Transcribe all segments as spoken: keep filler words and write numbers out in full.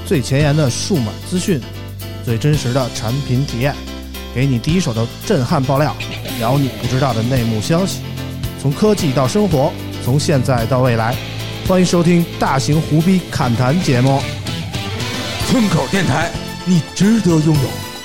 最前沿的数码资讯，最真实的产品体验，给你第一手的震撼爆料，聊你不知道的内幕消息。从科技到生活，从现在到未来，欢迎收听大型胡逼侃谈节目。 村口电台，你值得拥有。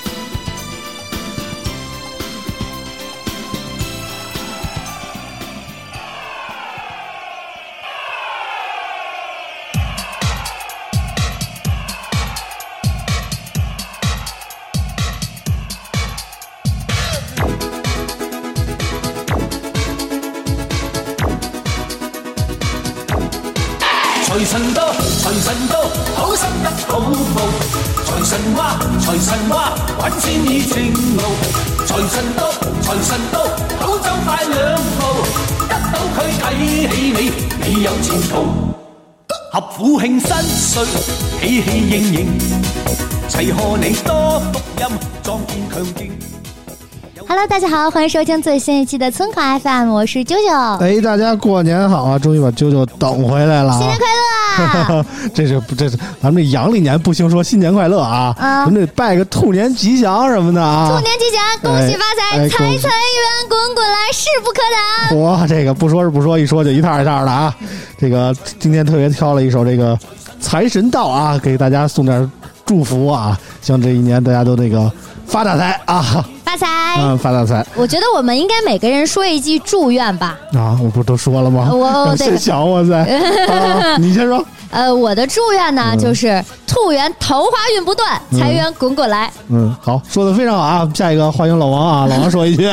財神到，財神到，好心得好報。財神話，財神話，揾錢已正路。財神到，財神到，好走快兩步，得到佢睇起你，你有前途。合府慶新歲，喜氣盈盈，齊賀你多福音，壯健強勁。 Hello， 大家好，欢迎收听最新一期的村口 F M， 我是啾啾。 哎，大家过年好啊！终于把啾啾等回来了， 新年快乐啊！ 这是这是咱们这阳历年不兴说新年快乐啊，啊咱们得拜个兔年吉祥什么的啊！ 兔年吉祥，恭喜发财，哎、财财源滚滚来，势不可挡。 哇，这个不说是不说，一说就一套一套的啊！这个今天特别挑了一首这个财神到啊，给大家送点祝福啊，希望这一年大家都那个发大财啊！ 发财， 嗯，发大财。 我觉得我们应该每个人说一句祝愿吧。 啊，我不都说了吗？ 我先想我噻、啊，你先说。 呃，我的祝愿呢，嗯、就是兔源桃花运不断，财源滚滚来。 嗯，嗯好，说的非常好啊。下一个欢迎老王啊，老王说一句。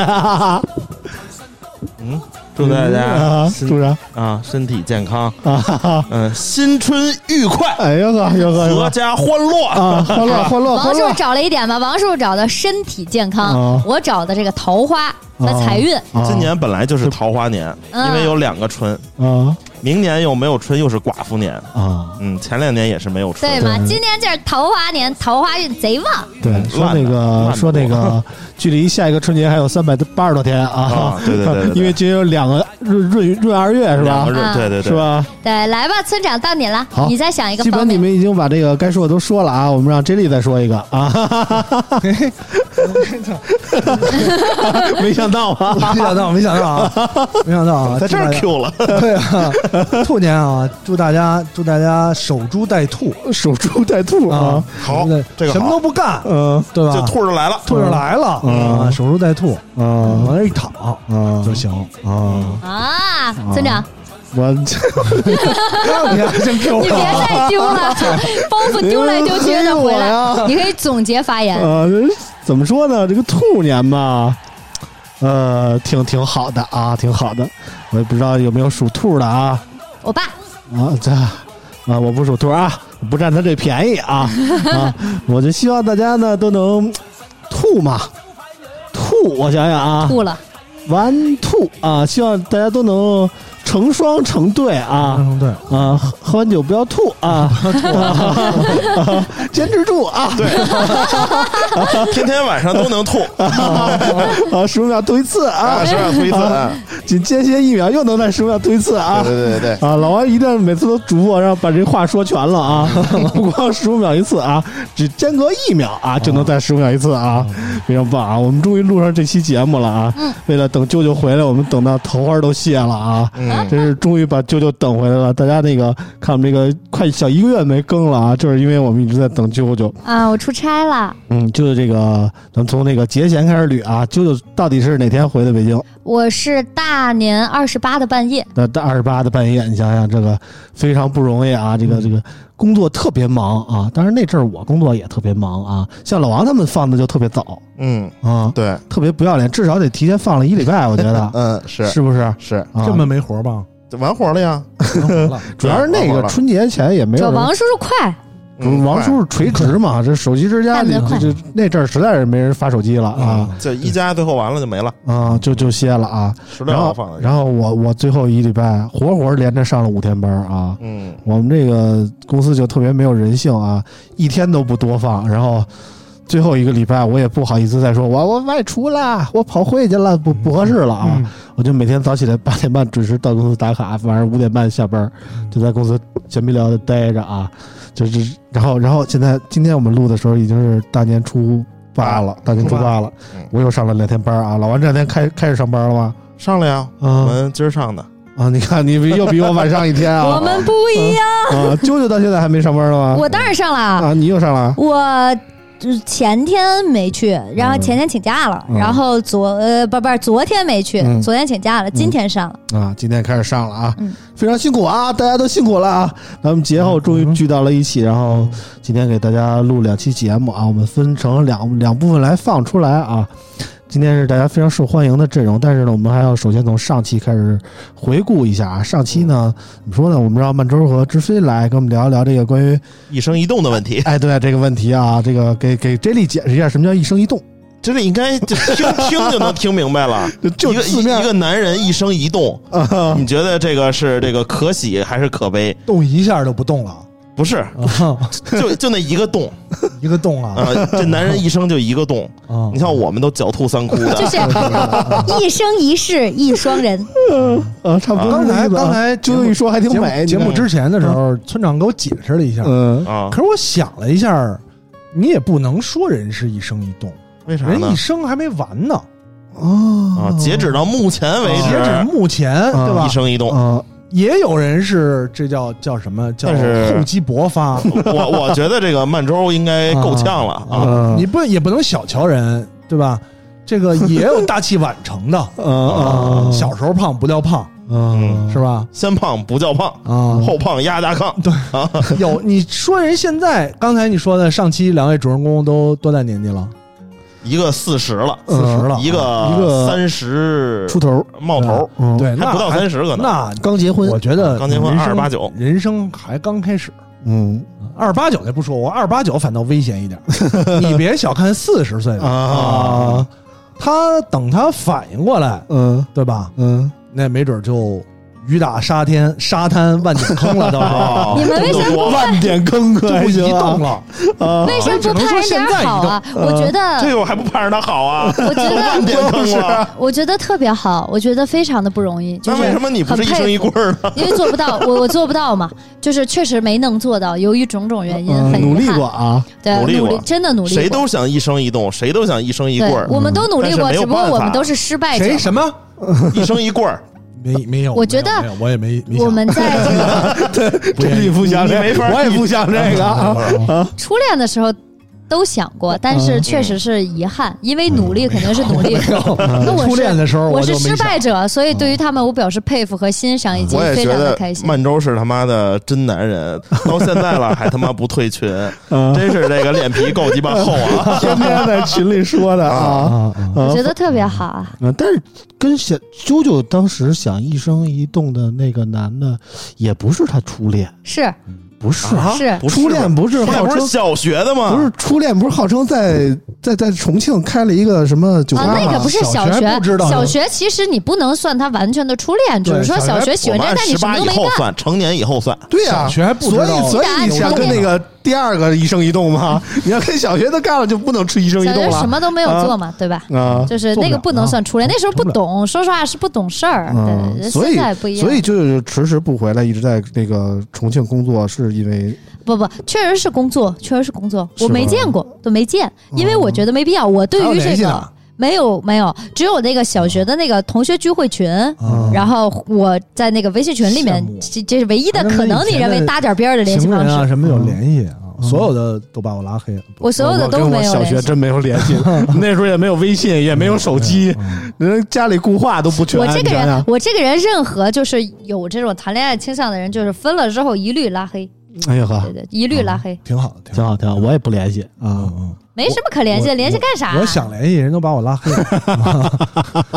嗯。祝大家、 啊、祝啥啊？身体健康啊！嗯，新春愉快！ 哎呀呵， 阖家欢乐啊！欢乐欢乐！ 王叔叔找了一点吧？王叔叔找的身体健康，啊、我找的这个桃花和财运。 啊、今年本来就是桃花年， 嗯、 因为有两个春啊。明年又没有春，又是寡妇年啊。嗯，前两年也是没有春， 对吗？今年就是桃花年，桃花运贼旺。 对，说那个说那个，距离下一个春节还有三百八十多天啊！ 啊对, 对, 对, 对, 对， 因为今有两个闰闰闰二月是吧？ 啊、对对对， 是吧？ 对，来吧，村长到你了， 好， 你再想一个。 基本你们已经把这个该说的都说了啊，我们让 J 莉再说一个啊。没想到啊， 没想到，没想到啊，没想到啊， 在这儿 Q 了。 对啊，兔年啊，祝大家祝大家守株待兔， 守株待兔啊， 好，这个什么都不干， 嗯， 对吧？ 就兔就来了， 兔就来了啊，守株待兔， 嗯， 往那一躺啊就行啊啊，村长。 我你还真丢了， 你别再丢了，包袱丢来丢去的回来，你可以总结发言。 呃，怎么说呢？这个兔年嘛，呃，挺挺好的啊，挺好的。我也不知道有没有属兔的啊。 我爸啊，这啊，我不属兔啊，不占他这便宜啊啊！我就希望大家呢都能兔嘛，兔，我想想啊， 吐了， 完兔啊！希望大家都能成双成对啊， 成对啊，喝完酒不要吐啊，啊坚持住啊， 对，天天晚上都能吐啊，十五秒吐一次啊， 十五秒吐一次， 仅间歇一秒又能在十五秒吐一次啊， 对对对对啊，老王一定每次都嘱咐我让把这话说全了啊，不光十五秒一次啊，只间隔一秒啊就能在十五秒一次啊，非常棒啊！我们终于录上这期节目了啊，为了等啾啾回来，我们等到头花都谢了啊。真是终于把啾啾等回来了！大家那个看我们这个快小一个月没更了啊，就是因为我们一直在等啾啾啊。我出差了， 嗯，就是这个，咱们从那个节前开始捋啊。啾啾到底是哪天回的北京？ 我是大年二十八的半夜。 那大二十八的半夜，你想想这个非常不容易啊！这个这个工作特别忙啊，当然那阵儿我工作也特别忙啊。像老王他们放的就特别早， 嗯啊， 对， 特别不要脸，至少得提前放了一礼拜，我觉得， 嗯，是是不是？ 是， 啊、 根本没活吧？ 完活了呀， 完活了。 主要是那个春节前也没有。 这王叔叔快。 嗯、王叔叔垂直嘛，这手机之家里就那阵儿实在是没人发手机了啊， 这一加最后完了就没了啊，就就歇了啊。 然后然后我我最后一礼拜活活连着上了五天班啊， 嗯， 我们这个公司就特别没有人性啊，一天都不多放，然后最后一个礼拜我也不好意思再说我我外出了，我跑会去了，不不合适了啊、嗯！我就每天早起来八点半准时到公司打卡，晚上五点半下班，就在公司闲不聊的待着啊。就是然后然后现在今天我们录的时候已经是大年初八了，大年初八了，我又上了两天班啊。老王这两天开开始上班了吗？ 上了呀，我们今儿上的。 啊！你看，你又比我晚上一天啊！ 我们不一样。 啊，啾啾到现在还没上班呢吗？ 我当然上了啊！你又上了？ 我前天没去，然后前天请假了，嗯、然后昨呃不不是昨天没去、嗯，昨天请假了，今天上了、 嗯、啊！今天开始上了啊！嗯，非常辛苦啊！大家都辛苦了啊！咱们节后终于聚到了一起，然后今天给大家录两期节目啊，我们分成两两部分来放出来啊。今天是大家非常受欢迎的阵容，但是呢，我们还要首先从上期开始回顾一下啊。上期呢，怎么说呢？我们让曼周和知飞来跟我们聊一聊这个关于一生一动的问题。 哎，对这个问题啊，这个给给 J 莉解释一下什么叫一生一动。 这里应该就听听就能听明白了， 就一个一个男人一生一动，啊、你觉得这个是这个可喜还是可悲？ 动一下就不动了。 不是，就就那一个洞， 一个洞啊！ 啊，这男人一生就一个洞。你像我们都狡兔三窟的， 就是一生一世一双人。 啊，差不多。 刚才刚才就一说还挺美。 节目之前的时候，村长给我解释了一下。嗯啊。可是我想了一下，你也不能说人是一生一动， 为啥呢？ 人一生还没完呢。 哦啊，截止到目前为止， 截止目前对吧？ 一生一动。 啊。也有人是这叫叫什么叫厚积薄发。 我我觉得这个曼周应该够呛了啊！ 啊你不也不能小瞧人，对吧？这个也有大器晚成的。啊小时候胖不叫胖，嗯，是吧？ 先胖不叫胖啊，后胖压大炕。 对啊，有你说人现在刚才你说的上期两位主人公都多大年纪了？ 一个四十了， 四十了， 一个一个三十出头冒头， 嗯、对， 还不到三十可能。 那刚结婚， 我觉得刚结婚二十八九， 人生还刚开始。 嗯， 二十八九那不说，我二十八九反倒危险一点。你别小看四十岁的啊，他等他反应过来，嗯，对吧？ 嗯， 那没准就。雨打沙滩，沙滩万点坑了，到时候你们为什么不万点坑可就移动了？ 啊、为什么不盼人点好啊？我觉得这个我还不盼着他好啊！ 我觉得万点坑了， 我觉得特别好，我觉得非常的不容易。就是、 那为什么你不是一生一棍儿呢？ 因为做不到，我我做不到嘛，就是确实没能做到，由于种种原因，很努力过啊， 对， 努力过， 真的努力过。 谁都想一生一动，谁都想一生一棍儿， 我们都努力过，只不过我们都是失败者。 谁什么一生一棍儿？ 没没有， 我觉得我也没没我们在这个真力不想这个，我也不想这个啊。 初恋的时候都想过，但是确实是遗憾，因为努力肯定是努力。那我初恋的时候我是失败者，所以对于他们我表示佩服和欣赏，以及非常的开心。 曼周是他妈的真男人，到现在了还他妈不退群，真是这个脸皮够鸡巴厚啊！ 天天在群里说的啊， 我觉得特别好啊。 但是跟小啾啾当时想一生一动的那个男的，也不是他初恋， 是。 不是啊， 是初恋不是号称小学的吗？ 不是初恋，不是号称在在在重庆开了一个什么酒吧吗？ 啊，那个不是小学， 小学, 小学其实你不能算他完全的初恋，只是说小学喜欢人，但你什么都没干。成年以后算， 对呀、啊， 小学还不知道， 所以所以你想跟那个第二个一生一动吗？你要跟小学的干了，就不能吃一生一动了。 小学什么都没有做嘛，啊、对吧？啊，就是那个不能算初恋，那时候不懂，说实话是不懂事儿。 嗯， 对， 所以现在不一样， 所以就是迟迟不回来，一直在那个重庆工作，是因为。 不不，确实是工作，确实是工作，我没见过，都没见，因为我觉得没必要。我对于这个没有没有，只有那个小学的那个同学聚会群，嗯、然后我在那个微信群里面，这这是唯一的可能你认为搭点边的联系方式啊，什么有联系啊。所有的都把我拉黑了， 我所有的都没有。 小学真没有联系，那时候也没有微信，也没有手机，人家里固话都不全。 我这个人，我这个人，任何就是有这种谈恋爱倾向的人，就是分了之后一律拉黑。 哎呀呵， 对对，一律拉黑， 挺好的， 挺好，挺好。我也不联系啊， 没什么可联系，联系干啥？ 我想联系，人都把我拉黑了。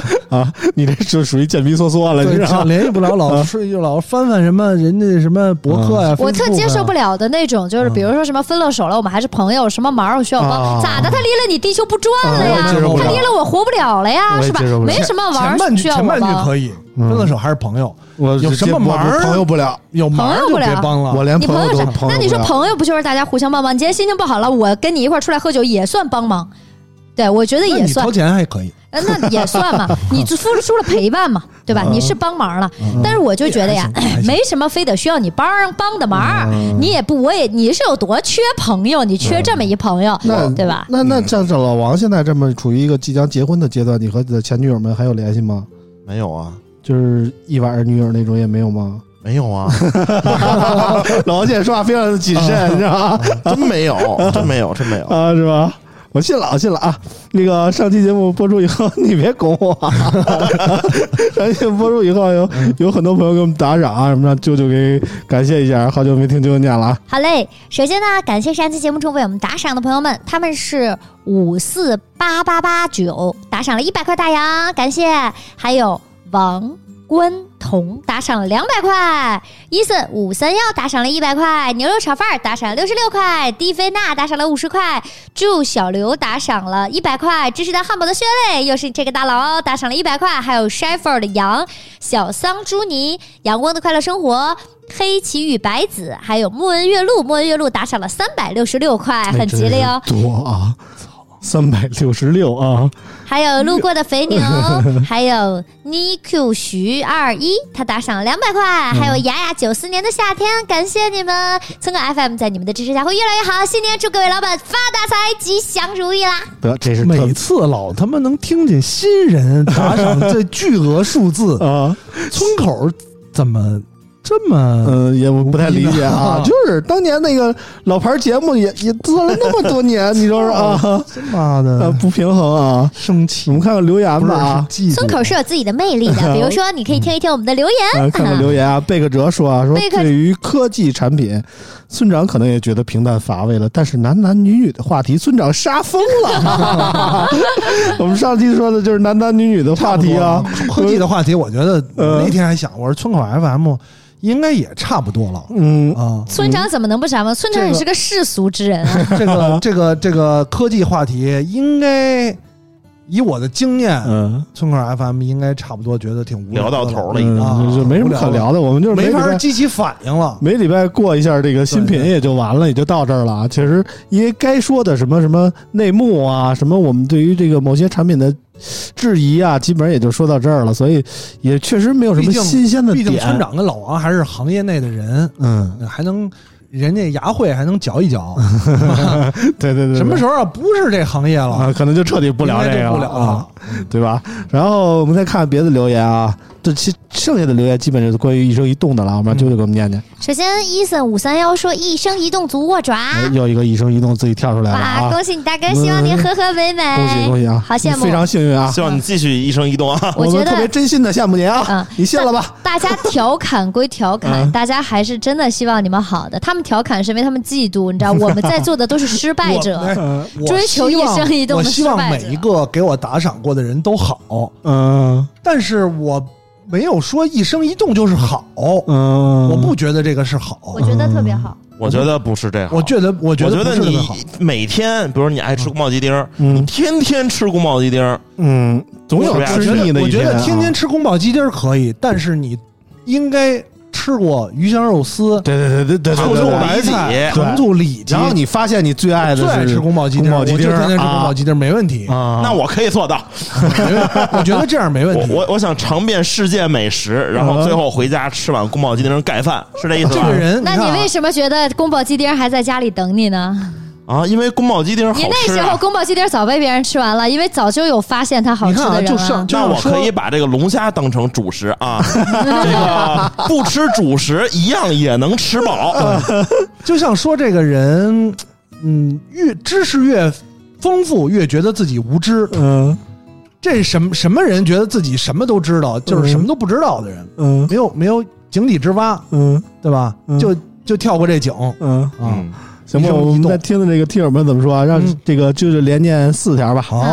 啊，你这就属于贱逼嗦嗦了，你知道吗？ 联系不了，老是就老翻翻什么人家什么博客呀、啊， 我特接受不了的那种，就是比如说什么分了手了，我们还是朋友，什么忙我需要帮，啊、咋的？他离了你地球不转了呀？啊、他离了我活不了了呀，是吧？没什么玩需要我帮。 前半句可以，分了手还是朋友， 我有什么忙朋友不了， 有忙就别帮了。 我连朋友都朋友。 那你说朋友不就是大家互相帮忙？你今天心情不好了，我跟你一块儿出来喝酒也算帮忙。对，我觉得也算。 你掏钱还可以， 那也算嘛。你付出了陪伴嘛，对吧？你是帮忙了，但是我就觉得呀，没什么非得需要你帮帮的忙。你也不，我也你是有多缺朋友？你缺这么一朋友，对吧？ 那那像老王现在这么处于一个即将结婚的阶段，你和你的前女友们还有联系吗？ 没有啊， 就是一晚上女友那种也没有吗？ 没有啊， 老王现在说话非常的谨慎，你知道吗？ 真没有，真没有，真没有啊，是吧？我信了，我信了啊！那个上期节目播出以后，你别拱我。上期节目播出以后，有有很多朋友给我们打赏啊，什么让舅舅给感谢一下，好久没听舅舅念了啊。 好嘞，首先呢，感谢上期节目中为我们打赏的朋友们，他们是五四八八八九打赏了一百块大洋，感谢，还有王关彤打赏了两百块，伊森五三幺打赏了一百块，牛肉炒饭打赏了六十六块，蒂菲娜打赏了五十块，祝小刘打赏了一百块，芝士蛋汉堡的血泪又是这个大佬打赏了一百块，还有 Sheffer 的羊，小桑朱尼，阳光的快乐生活，黑奇遇白子，还有莫恩月露，莫恩月露打赏了三百六十六块，很吉利哦， 多啊。三百六十六啊！ 还有路过的肥牛，还有 Niku 徐二一，他打赏了两百块，还有雅雅九四年的夏天，感谢你们！村口 F M 在你们的支持下会越来越好，新年祝各位老板发大财，吉祥如意啦！ 得，这是每次老他妈能听见新人打赏这巨额数字啊，村口怎么？这么嗯，也不太理解啊，就是当年那个老牌节目也也做了那么多年，你说是啊？ 他妈的、 啊，不平衡啊， 生气。 我们看看留言吧。 村口是有自己的魅力的，比如说你可以听一听我们的留言。 啊、看看留言啊，贝克哲说啊，说对于科技产品，村长可能也觉得平淡乏味了，但是男男女女的话题，村长杀疯了。我们上期说的就是男男女女的话题啊， 科技的话题，我觉得我那天还想，我说村口 F M。应该也差不多了，嗯啊， 村长怎么能不啥吗？村长也是个世俗之人啊。 这个这个这个科技话题，应该以我的经验，嗯，村口 F M 应该差不多觉得挺无聊聊到头了，已经、 嗯、就没什么可聊的。我们就是没法激起反应了， 每礼拜过一下这个新品也就完了，也就到这儿了啊。其实因为该说的什么什么内幕啊，什么我们对于这个某些产品的质疑啊，基本上也就说到这儿了，所以也确实没有什么新鲜的点。 毕竟村长跟老王还是行业内的人，嗯，还能人家牙慧还能搅一搅。 对对 对, 对， 什么时候啊不是这行业了、 啊，可能就彻底不聊这个了， 不聊了、 啊，对吧？然后我们再看别的留言啊。这其剩下的留言基本就是关于一生一动的了，我们让啾啾给我们念念。 首先，伊森五三幺说一生一动足握爪， 哎、又一个一生一动自己跳出来了啊！ 恭喜你大哥，希望您和和美美， 恭喜恭喜啊！ 好羡慕， 非常幸运啊！ 希望你继续一生一动啊！ 我们特别真心的羡慕你啊！嗯、你信了吧？ 大家调侃归调侃，嗯、大家还是真的希望你们好的。他们调侃是因为他们嫉妒，你知道，我们在座的都是失败者，追求一生一动的失败者。 我希望每一个给我打赏过的人都好，嗯，但是我。没有说一生一动就是好，嗯，我不觉得这个是好， 我觉得特别好， 我觉得不是这样， 我觉得我觉得我觉得你每天，比如你爱吃宫保鸡丁，嗯、你天天吃宫保鸡丁， 嗯，总有吃腻的一天。 我觉得天天吃宫保鸡丁可以，但是你应该。吃过鱼香肉丝， 对对对对对， 臭豆白菜，糖醋里脊， 然后你发现你最爱的是最爱吃宫保鸡丁，我就天天吃宫保鸡丁没问题啊，那我可以做到， 我觉得这样没问题。 我我想尝遍世界美食，然后最后回家吃碗宫保鸡丁盖饭，是这意思吧？ 这个人， 那你为什么觉得宫保鸡丁还在家里等你呢？ 啊，因为宫保鸡丁好吃、啊。 你那时候宫保鸡丁早被别人吃完了，因为早就有发现它好吃的人了。 啊、 那我可以把这个龙虾当成主食啊，这个不吃主食一样也能吃饱。 就像说这个人，嗯，越知识越丰富，越觉得自己无知。嗯，这什么什么人觉得自己什么都知道，就是什么都不知道的人。嗯，没有没有井底之蛙。嗯，对吧？嗯、就就跳过这井。嗯啊。嗯行吧，我们在听的这个听友们怎么说啊？让这个就是连念四条吧。 好，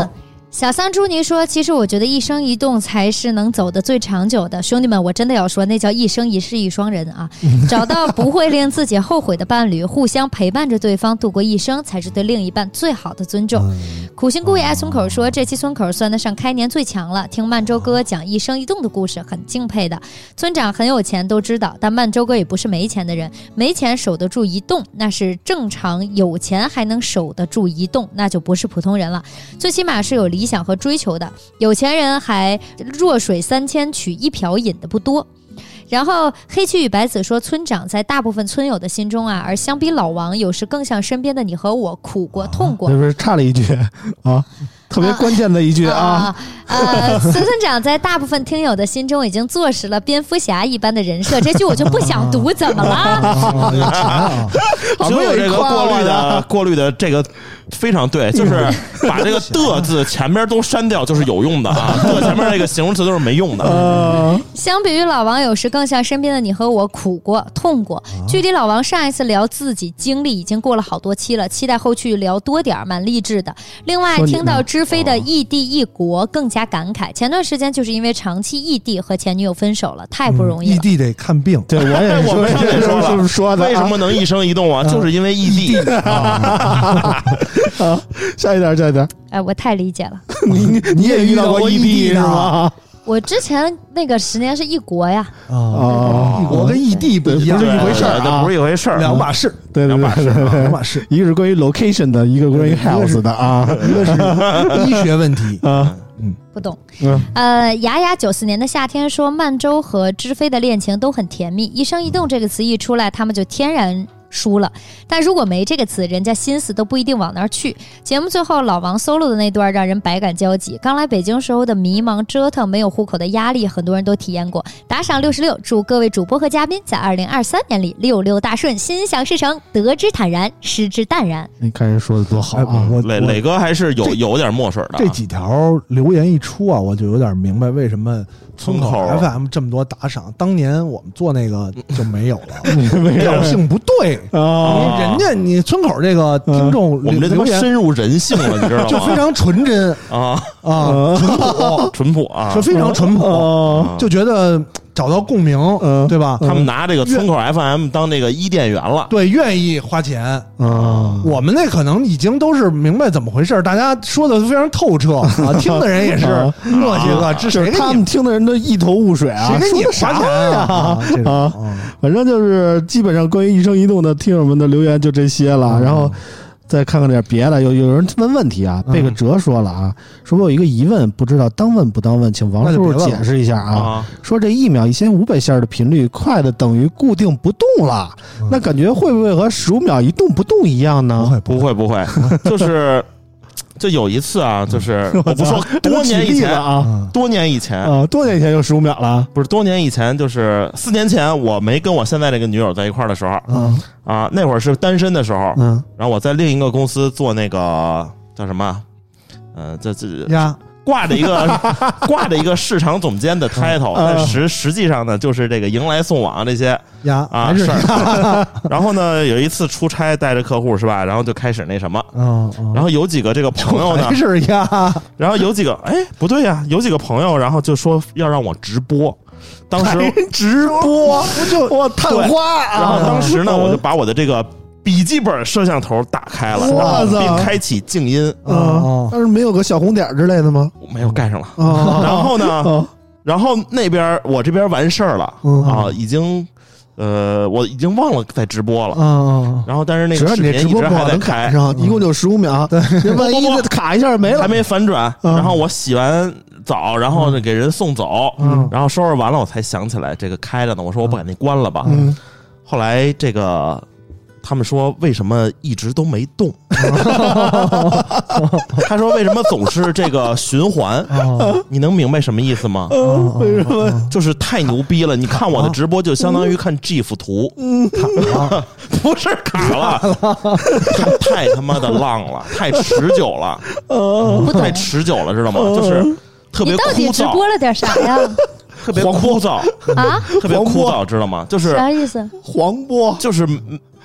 小桑朱尼说，其实我觉得一生一动才是能走得最长久的。兄弟们，我真的要说，那叫一生一世一双人啊，找到不会令自己后悔的伴侣，互相陪伴着对方度过一生，才是对另一半最好的尊重。苦心故意爱村口说，这期村口算得上开年最强了，听曼周哥讲一生一动的故事，很敬佩的。村长很有钱都知道，但曼周哥也不是没钱的人，没钱守得住一动那是正常，有钱还能守得住一动那就不是普通人了，最起码是有理想和追求的。有钱人还弱水三千取一瓢饮的不多。然后黑漆与白子说，村长在大部分村友的心中啊，而相比老王，有时更像身边的你和我，苦过痛过。 是不是差了一句啊？特别关键的一句啊！ 啊呃，孙村长在大部分听友的心中已经坐实了蝙蝠侠一般的人设，这句我就不想读，怎么了？ 只有这个过滤的过滤的这个非常对，就是把这个的字前面都删掉，就是有用的啊，的前面那个形容词都是没用的。 呃、 相比于老王，有时更像身边的你和我，苦过痛过。距离老王上一次聊自己经历已经过了好多期了，期待后续聊多点，蛮励志的。另外听到知飞的异地异国更加感慨，前段时间就是因为长期异地和前女友分手了，太不容易了。 异地得看病， 对我也是， 我们也说了， 是说的， 为什么能一生一动啊？就是因为异地。 啊，下一点，下一点。 哎，我太理解了。 你你也遇到过异地是吗？ 我之前那个十年是异国呀。 啊，异国跟异地不一样， 不是一回事儿啊， 不是一回事儿， 两码事。 对，两码事， 两码事。 一个是关于 location 的，一个关于 health 的啊， 一个是医学问题啊。 嗯，不懂。嗯，呃，雅雅九四年的夏天说，曼周和知飞的恋情都很甜蜜，一生一动这个词一出来，他们就天然输了。但如果没这个词，人家心思都不一定往那儿去。节目最后老王 solo 的那段让人百感交集，刚来北京时候的迷茫折腾，没有户口的压力，很多人都体验过。打赏六十六，祝各位主播和嘉宾在二零二三年里六六大顺，心想事成，得之坦然，失之淡然。 你看人说的多好啊！ 哎、我磊磊哥还是有有点墨水的。 这几条留言一出啊，我就有点明白为什么村口 F M 这么多打赏。当年我们做那个就没有了，调性不对啊！人家你村口这个听众， 我们这他妈深入人性了，你知道吗？ 就非常纯真啊啊，淳朴淳朴啊， 是非常淳朴，就觉得找到共鸣，嗯，对吧？ 他们拿这个村口 F M 当那个伊甸园了， 对，愿意花钱啊。我们那可能已经都是明白怎么回事，大家说的非常透彻啊，听的人也是那些个，这是他们听的人都一头雾水啊， 谁给你花钱啊？啊， 反正就是基本上关于一生一动的听友们的留言就这些了，然后。再看看点别的，有有人问问题啊，贝克哲说了啊，说我有一个疑问，不知道当问不当问，请王叔叔解释一下啊。说这一秒一千五百下的频率快的等于固定不动了，那感觉会不会和十五秒一动不动一样呢？ 不会不会，就是就有一次啊，就是我不说多年以前啊，多年以前啊，多年以前就十五秒了， 不是多年以前，就是四年前我没跟我现在这个女友在一块儿的时候，嗯啊，那会儿是单身的时候，嗯，然后我在另一个公司做那个叫什么，呃，这这呀。 挂着一个挂着一个市场总监的 title， 但实实际上呢，就是这个迎来送往这些呀啊事儿。然后呢，有一次出差带着客户是吧，然后就开始那什么， 嗯， 然后有几个这个朋友呢， 是呀， 然后有几个哎不对呀，有几个朋友，然后就说要让我直播。当时直播不就我探花， 然后当时呢，我就把我的这个。笔记本摄像头打开了，并开启静音啊，但是没有个小红点之类的吗？ 没有盖上了。然后呢，然后那边我这边完事儿了啊，已经呃，我已经忘了在直播了。 嗯， 然后但是那个视频一直还在开， 一共就十五秒，对，万一卡一下没了， 还没反转。然后我洗完澡，然后给人送走，然后收拾完了，我才想起来这个开着呢。我说我不把那关了吧。后来这个。他们说为什么一直都没动？他说为什么总是这个循环？你能明白什么意思吗？ 为什么？ 就是太牛逼了！你看我的直播就相当于看 GIF 图，卡不是卡了，太他妈的浪了，太持久了，太持久了，知道吗？就是特别枯燥。 你到底直播了点啥呀？ 特别枯燥啊， 特别枯燥，知道吗？就是啥意思？ 黄播就是。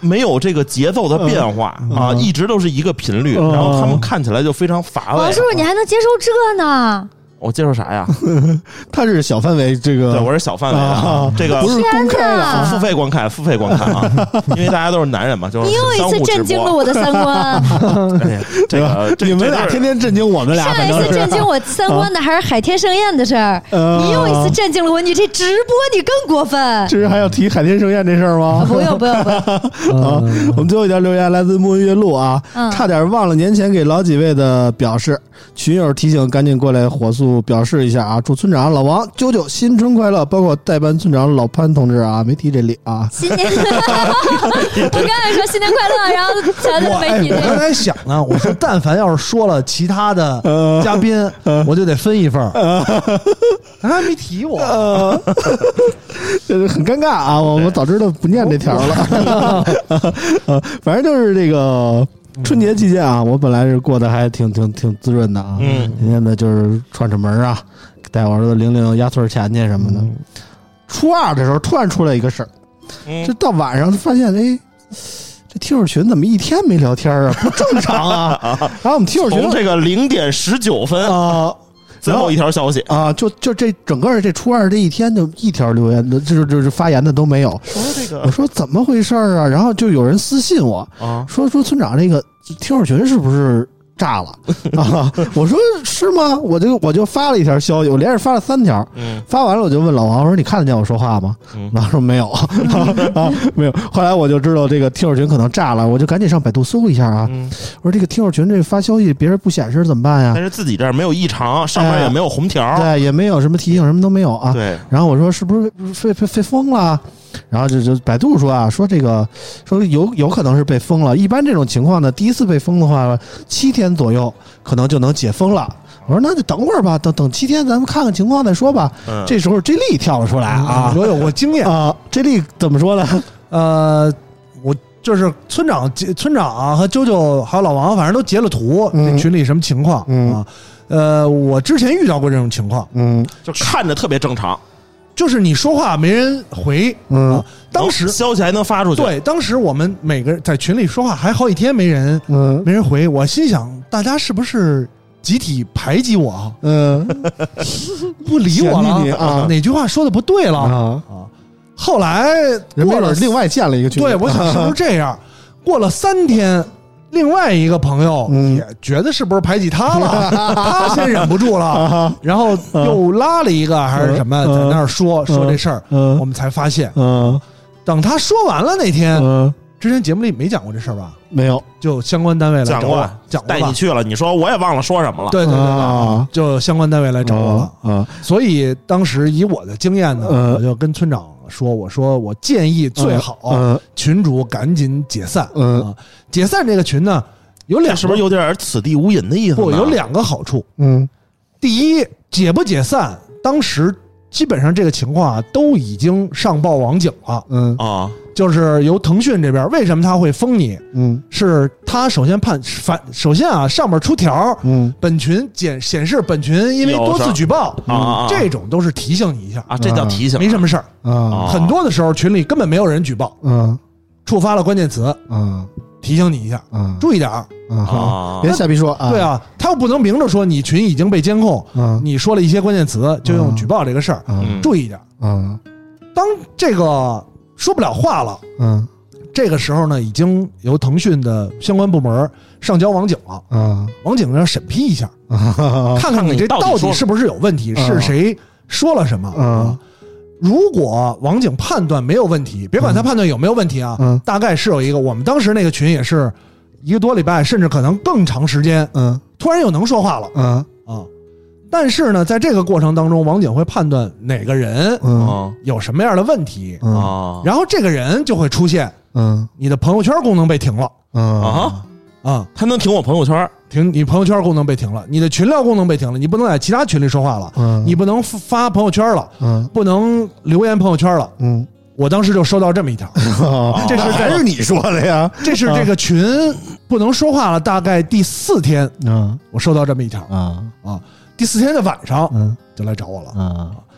没有这个节奏的变化、嗯、啊、嗯，一直都是一个频率、嗯，然后他们看起来就非常乏味。 王叔叔，你还能接受这呢？ 我接受啥呀？ 他是小范围，这个对，我是小范围啊，啊这个不是公开的， 付费观看，付费观看啊，因为大家都是男人嘛，就是你又一次震惊了我的三观。 哎、这个你们俩天天震惊我们俩， 上一次震惊我三观的还是海天盛宴的事儿、呃，你又一次震惊了我，你这直播你更过分。 这是还要提海天盛宴这事儿吗？ 啊、不用不用不用。 啊，我们最后一条留言来自沐浴月露啊、嗯，差点忘了年前给老几位的表示，群友提醒赶紧过来火速表示一下啊！祝村长老王、啾啾新春快乐，包括代班村长老潘同志啊，没提这里啊。 新年，我刚才说新年快乐，然后全都没提这个。 我刚才想呢，我说但凡要是说了其他的嘉宾，呃、我就得分一份儿，呃、他还没提我，呃、 这是很尴尬啊！我们早知道不念这条了。呃，反正就是这个。春节期间啊，我本来是过得还挺挺挺滋润的啊。嗯，今天呢就是串串门啊，带我儿子领领压岁钱去什么的、嗯。初二的时候突然出来一个事儿，嗯，这到晚上发现，哎，这听友群怎么一天没聊天啊？不正常啊！然后我们听友群从这个零点十九分啊。最后一条消息啊，就就这整个这初二这一天就一条留言的，就是就是发言的都没有。 说这个， 我说怎么回事啊？然后就有人私信我啊，说说村长这个听友群是不是炸了啊？我说是吗？我就我就发了一条消息，我连着发了三条。嗯，发完了我就问老王，我说你看得见我说话吗？嗯，老王说没有啊，没有。后来我就知道这个听友群可能炸了，我就赶紧上百度搜一下啊。嗯，我说这个听友群这发消息别人不显示怎么办呀？ 但是自己这儿没有异常，上面也没有红条， 哎、对，也没有什么提醒，什么都没有啊。 对。 然后我说是不是被被被封了？然后就就百度说啊，说这个说有有可能是被封了。一般这种情况呢，第一次被封的话，七天左右可能就能解封了。我说那就等会儿吧，等等七天咱们看看情况再说吧。嗯、这时候 J 莉跳了出来啊， 我有过经验啊。J 莉怎么说呢？ 呃，我就是村长、村长啊和啾啾还有老王，反正都截了图，嗯、群里什么情况、嗯、啊？呃，我之前遇到过这种情况， 嗯，就看着特别正常。 就是你说话没人回，嗯，啊、当时消息还能发出去。 对，当时我们每个人在群里说话，还好几天没人，嗯，没人回。我心想，大家是不是集体排挤我？嗯，不理我了啊？哪句话说的不对了啊？啊！后来过了，另外建了一个群， 对，我想是不是这样？过了三天。另外一个朋友也觉得是不是排挤他了，嗯、他先忍不住了，然后又拉了一个还是什么，在那儿说、嗯、说这事儿、嗯，我们才发现。嗯，等他说完了那天，嗯、之前节目里没讲过这事儿吧？ 没有， 就相关单位来找我， 讲带你去了。你说我也忘了说什么了。 对对对，啊、就相关单位来找我了。啊，啊所以当时以我的经验呢，嗯、我就跟村长。说我说我建议最好群主赶紧解散，嗯啊，解散这个群呢有两个， 是不是有点此地无银的意思？ 不，有两个好处。嗯，第一，解不解散，当时基本上这个情况啊都已经上报网警了。嗯啊，就是由腾讯这边，为什么他会封你？嗯，是他首先判反，首先啊上面出条，嗯，本群显显示本群因为多次举报啊，这种都是提醒你一下啊，这叫提醒， 没什么事儿啊。很多的时候群里根本没有人举报，嗯，触发了关键词，嗯，提醒你一下，嗯，注意点儿啊，别瞎逼说啊。 对啊，他又不能明着说你群已经被监控，嗯，你说了一些关键词就用举报这个事儿，嗯，注意点，嗯，当这个。说不了话了，嗯，这个时候呢，已经由腾讯的相关部门上交网警了，嗯，网警要审批一下，啊、看看你这到底是不是有问题，啊、是谁说了什么，嗯、啊，如果网警判断没有问题，别管他判断有没有问题啊，嗯，大概是有一个，我们当时那个群也是一个多礼拜，甚至可能更长时间，嗯，突然又能说话了，嗯啊。但是呢，在这个过程当中，网警会判断哪个人嗯有什么样的问题啊、嗯，然后这个人就会出现，嗯，你的朋友圈功能被停了，嗯啊啊，他能停我朋友圈， 停你朋友圈功能被停了，你的群聊功能被停了，你不能在其他群里说话了，嗯，你不能发朋友圈了，嗯，不能留言朋友圈了，嗯，我当时就收到这么一条， 哦、这是还是你说的呀？ 这是这个群不能说话了，大概第四天，嗯，我收到这么一条，啊啊。第四天的晚上，嗯，就来找我了。啊，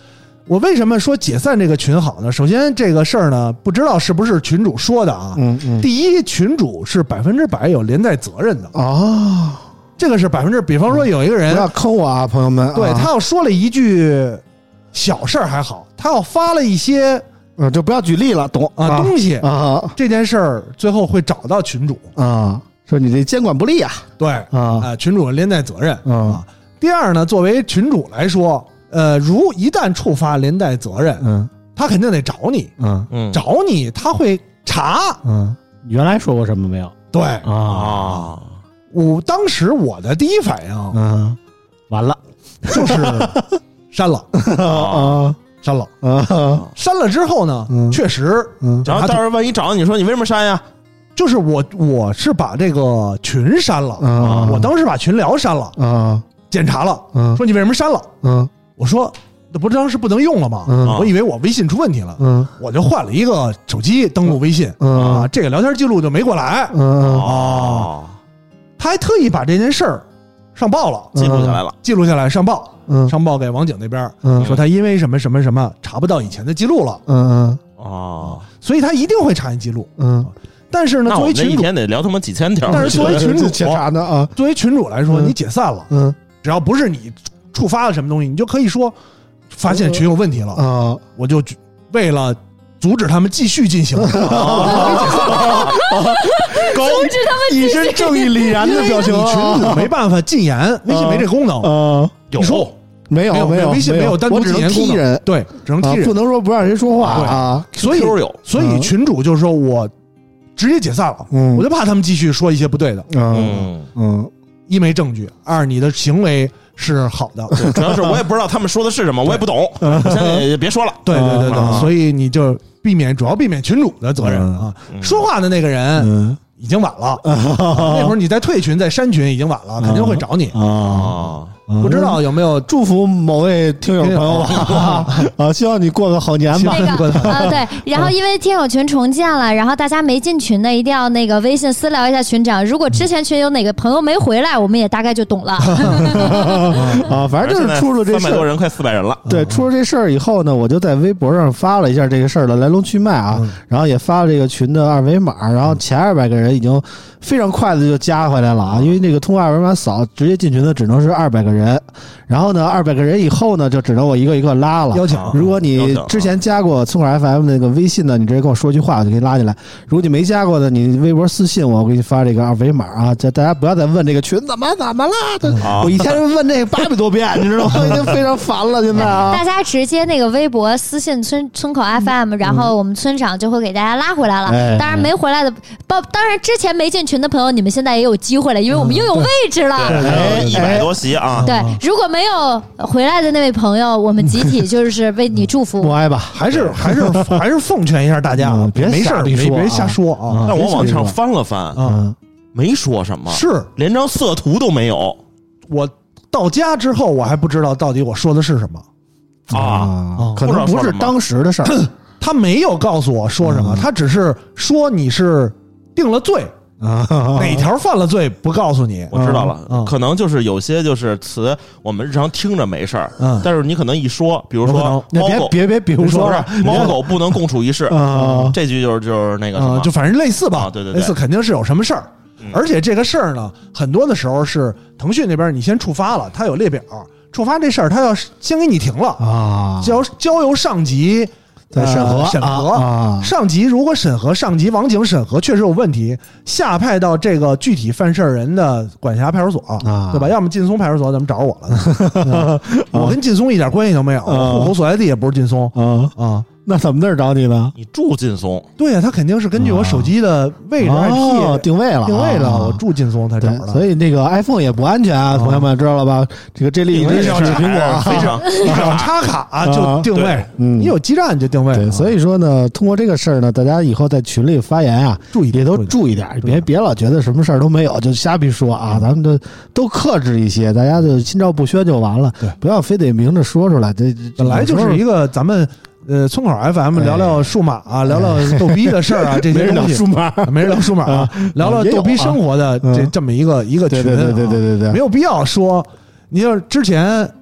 我为什么说解散这个群好呢？首先这个事儿呢，不知道是不是群主说的啊？ 嗯嗯。 第一，群主是百分之百有连带责任的哦， 这个是百分之，比方说有一个人不要坑我啊，朋友们。 对、 啊、 他要说了一句小事儿还好，他要发了一些。 嗯，就不要举例了，懂啊？东西啊， 这件事儿最后会找到群主啊，说你这监管不力啊， 对啊啊，群主连带责任啊。 第二呢，作为群主来说，呃，如一旦触发连带责任， 嗯， 他肯定得找你， 嗯嗯， 找你他会查， 嗯，你原来说过什么没有？ 对啊， 我当时我的第一反应， 嗯，完了， 就是删了啊。 删了啊！ 删了之后呢， 嗯、 确实， 嗯， 然后到时候万一找你说你为什么删呀？ 就是我我是把这个群删了， 啊、 我当时把群聊删了啊， 检查了， 嗯， 说你为什么删了？ 嗯， 我说那不当时不能用了吗？ 嗯， 我以为我微信出问题了， 嗯， 我就换了一个手机登录微信， 嗯啊，这个聊天记录就没过来， 嗯哦， 他还特意把这件事儿上报了， 记录下来了， 记录下来上报。 嗯， 上报给网警那边， 嗯， 说他因为什么什么什么查不到以前的记录了， 嗯嗯， 哦， 所以他一定会查你记录， 嗯， 但是呢，作为群主一天得聊他妈几千条， 但是作为群主查呢啊， 作为群主来说，你解散了， 嗯， 只要不是你触发了什么东西，你就可以说发现群有问题了啊， 我就为了阻止他们继续进行， 阻止他们一身正义凛然的表情， 你群主没办法禁言，微信没这功能， 啊， 有没有没有微信没有单独禁言功能，对，只能踢人， 不能说不让人说话啊， 所以所以群主就是说我直接解散了，我就怕他们继续说一些不对的， 嗯嗯， 一没证据，二你的行为是好的， 主要是我也不知道他们说的是什么，我也不懂，现在也别说了， 对对对对，所以你就避免主要避免群主的责任啊，说话的那个人。已经晚了，那会儿你再退群再删群已经晚了，肯定会找你啊。 不知道有没有祝福某位听友朋友吧？啊，希望你过个好年吧。 那个啊，对。然后因为听友群重建了，然后大家没进群的一定要那个微信私聊一下群长。如果之前群有哪个朋友没回来，我们也大概就懂了。 啊，反正就是出了这事儿， 三百多人，快四百人了。 对，出了这事儿以后呢，我就在微博上发了一下这个事儿的来龙去脉啊，然后也发了这个群的二维码，然后前二百个人已经非常快的就加回来了啊，因为那个通过二维码扫直接进群的只能是二百个人，然后呢二百个人以后呢就只能我一个一个拉了。 邀请， 如果你之前加过村口 F M 那个微信呢，你直接跟我说句话，我就给你拉进来。如果你没加过的，你微博私信我，我给你发这个二维码啊。这大家不要再问这个群怎么怎么了，我一天问这个八百多遍，你知道吗？已经非常烦了。现在啊， 大家直接那个微博私信村村口 F M，、嗯、然后我们村长就会给大家拉回来了。哎、当然没回来的，包当然之前没进群的朋友，你们现在也有机会了，因为我们又有位置了。 一百多席啊！ 对，如果没有回来的那位朋友，我们集体就是为你祝福。 默哀吧， 还是还是还是奉劝一下大家啊，别没事别别瞎说啊。 但我往上翻了翻啊， 没说什么， 是连张色图都没有。 我到家之后，我还不知道到底我说的是什么啊， 可能不是当时的事儿。 他没有告诉我说什么，他只是说你是定了罪。啊，哪条犯了罪不告诉你？ 我知道了，嗯、可能就是有些就是词，我们日常听着没事儿， 嗯， 但是你可能一说，比如说猫狗， 别别，比如说猫狗不能共处一室， 啊， 这句就是就是那个什么， 就反正类似吧， 啊、对对对， 类似肯定是有什么事儿， 嗯、 而且这个事儿呢，很多的时候是腾讯那边你先触发了，它有列表，触发这事儿，它要先给你停了啊， 交交由上级。 在审核、 呃、审核、 啊， 上级如果审核，上级网警审核确实有问题，下派到这个具体犯事人的管辖派出所，啊、对吧？要么劲松派出所怎么找我了呢？我跟劲松一点关系都没有，户、啊、口所在地也不是劲松啊啊。那怎么那儿找你呢？ 你住劲松？ 对呀、啊，他肯定是根据我手机的位置 I P、 哦、定位了， 定位了， 啊、 我住劲松才找的。 所以那个 iPhone 也不安全啊，朋友们知道了吧？这个这里一直是苹果， 非常你只要插卡就定位， 嗯， 你有基站就定位。 对，所以说呢，通过这个事儿呢，大家以后在群里发言啊， 注意也都注意点，别别老觉得什么事儿都没有就瞎逼说啊，咱们都都克制一些，大家就心照不宣就完了， 对， 不要非得明着说出来。这本来就是一个咱们。呃，村口 F M 聊聊数码啊，哎、聊聊逗逼的事儿啊，这些东西。 数码， 没人聊数码啊，聊聊逗逼生活的这这么一个一个群， 对对对对对对对， 没有必要说。你要之前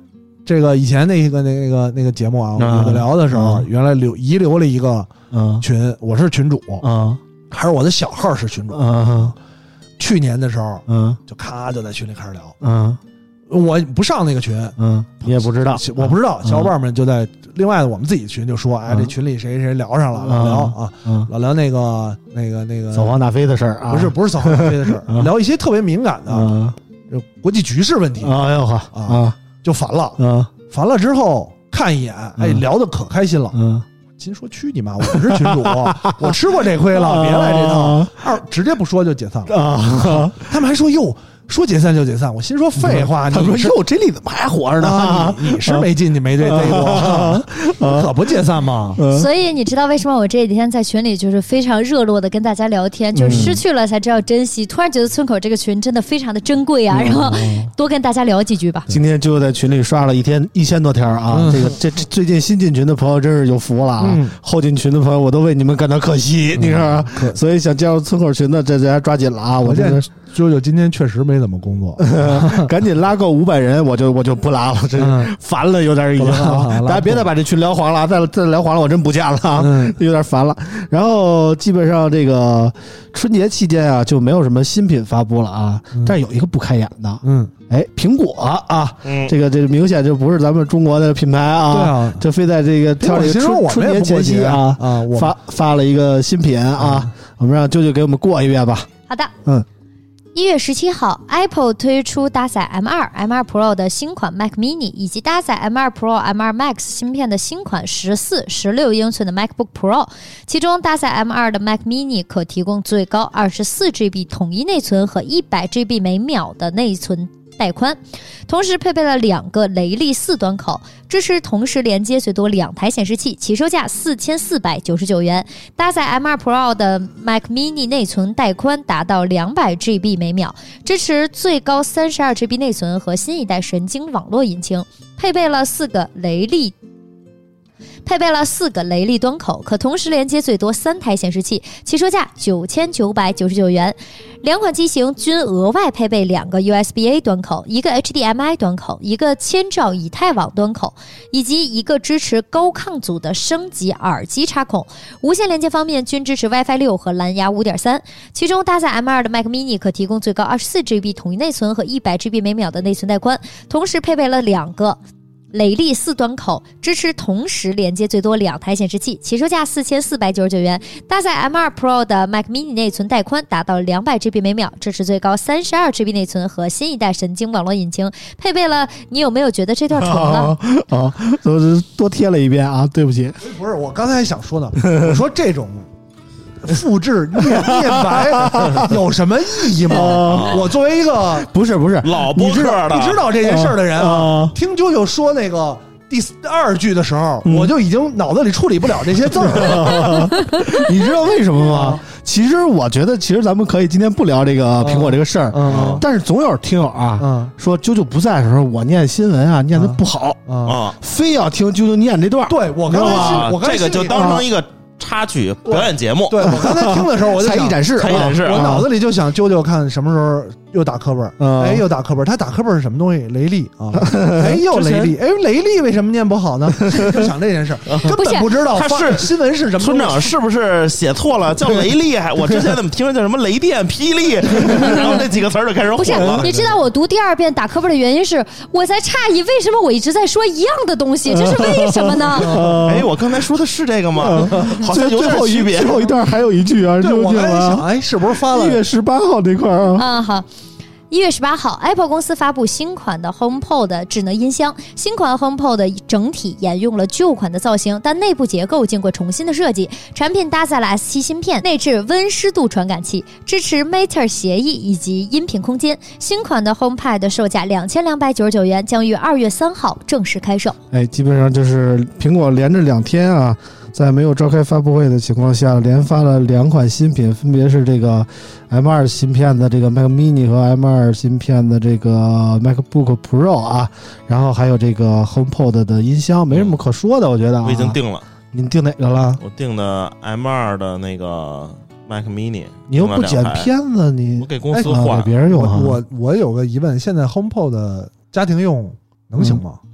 这个以前那个那个那个节目啊，我们有的聊的时候， 嗯、 原来留遗留了一个群，嗯、我是群主， 嗯， 还是我的小号是群主， 嗯， 去年的时候， 嗯， 就咔就在群里开始聊， 嗯， 我不上那个群， 嗯，你也不知道， 我不知道，小伙伴们就在另外的我们自己群就说，哎，这群里谁谁聊上了，老聊啊，老聊那个那个那个扫黄打非的事儿啊， 不是不是扫黄打非的事儿，聊一些特别敏感的国际局势问题， 哎呦呵啊。 就烦了， 嗯， 烦了之后看一眼，哎，聊得可开心了， 嗯， 心说去你妈，我是群主，我吃过这亏了，别来这套，二直接不说就解散了啊！他们还说哟，说解散就解散，我心说废话， 他说哟，这里怎么还活着呢？ 你是没进去没对对过，可不解散吗？ 所以你知道为什么我这几天在群里就是非常热络的跟大家聊天，就是失去了才知道珍惜，突然觉得村口这个群真的非常的珍贵啊，然后多跟大家聊几句吧。 今天就在群里刷了一天一千多条啊，这个这这最近新进群的朋友真是有福了啊，后进群的朋友我都为你们感到可惜，你看，所以想加入村口群的这大家抓紧了啊！我这个啾啾今天确实没怎么工作， 赶紧拉够五百人，我就我就不拉了，真是烦了，有点已经。大家别再把这群聊黄了，再再聊黄了，我真不见了啊，嗯、有点烦了。然后基本上这个春节期间啊，就没有什么新品发布了啊，嗯、但是有一个不开眼的，嗯，哎，苹果啊，嗯、这个这个明显就不是咱们中国的品牌啊，对啊，这非在这个挑这个春春节前夕啊啊，发发了一个新品啊，嗯、我们让啾啾给我们过一遍吧。 好的，嗯。一月十七号 ，Apple 推出搭载 M 二、M 二 Pro 的新款 Mac Mini， 以及搭载 M 二 Pro、M 二 Max 芯片的新款十四、十六英寸的 MacBook Pro。其中搭载 M 二 的 Mac Mini 可提供最高 二十四 G B 统一内存和 一百 G B 每秒的内存带宽，同时配备了两个雷利四端口，支持同时连接最多两台显示器，起售价四千四百九十九元。搭载 M 二 Pro 的 Mac Mini 内存带宽达到两百 G B 每秒，支持最高三十二 G B 内存和新一代神经网络引擎，配备了四个雷利配备了四个雷利端口，可同时连接最多三台显示器，起售价九千九百九十九元。两款机型均额外配备两个 U S B A 端口，一个 H D M I 端口，一个千兆以太网端口，以及一个支持高抗阻的升级耳机插孔。无线连接方面均支持 WiFi 六和蓝牙 五点三。其中搭载 M 二 的 Mac Mini 可提供最高 二十四 G B 统一内存和 一百 G B 每秒的内存带宽，同时配备了两个雷利四端口，支持同时连接最多两台显示器，起售价四千四百九十九元。搭载 M 二 Pro 的 Mac Mini 内存带宽达到两百 G B 每秒，支持最高三十二 G B 内存和新一代神经网络引擎，配备了。你有没有觉得这段重了？ 啊，啊多多贴了一遍啊，对不起。 不是，我刚才还想说呢，我说这种复制念念白有什么意义吗？啊、我作为一个不是不是老播客的不知道这件事的人啊，啊听啾啾说那个第二句的时候，嗯、我就已经脑子里处理不了这些字儿了。 你知道为什么吗？啊、其实我觉得，其实咱们可以今天不聊这个苹果这个事儿，嗯、但是总有听友啊，嗯、说啾啾不在的时候，我念新闻啊念的不好啊， 啊非要听啾啾念这段。 对我刚才我刚才这个就当成一个插曲表演节目。 对，我刚才听的时候我就才艺展示， 才艺展示， 我脑子里就想啾啾看什么时候又打课本，嗯、哎，又打课本，他打课本是什么东西？雷利啊，哎，又雷利，哎，雷利为什么念不好呢？就想这件事，根本不知道他是新闻是什么。 村长是不是写错了？叫雷利，我之前怎么听着叫什么雷电、霹雳，然后这几个词儿就开始混了。 不是，你知道我读第二遍打课本的原因是，我在诧异为什么我一直在说一样的东西，这是为什么呢？ 哎，我刚才说的是这个吗？好像有点区别。 最后一段还有一句啊， 对，我刚才想，哎，是不是发了一月十八号那块啊？ 啊，好。一月十八号 ，Apple 公司发布新款的 HomePod 智能音箱。新款 HomePod 整体沿用了旧款的造型，但内部结构经过重新的设计。产品搭载了 S 七 芯片，内置温湿度传感器，支持 Matter 协议以及音频空间。新款的 HomePod 售价两千两百九十九元，将于二月三号正式开售。 哎，基本上就是苹果连着两天啊。在没有召开发布会的情况下，连发了两款新品，分别是这个 M 二 芯片的这个 Mac Mini 和 M 二 芯片的这个 MacBook Pro 啊，然后还有这个 HomePod 的音箱，没什么可说的，我觉得、啊。 我已经定了， 您定哪个了？ 我定的 M 二 的那个 Mac Mini。 你又不剪片子，你我给公司换、 哎、给别人用、啊。 我我我有个疑问，现在 HomePod 的家庭用能行吗？ 嗯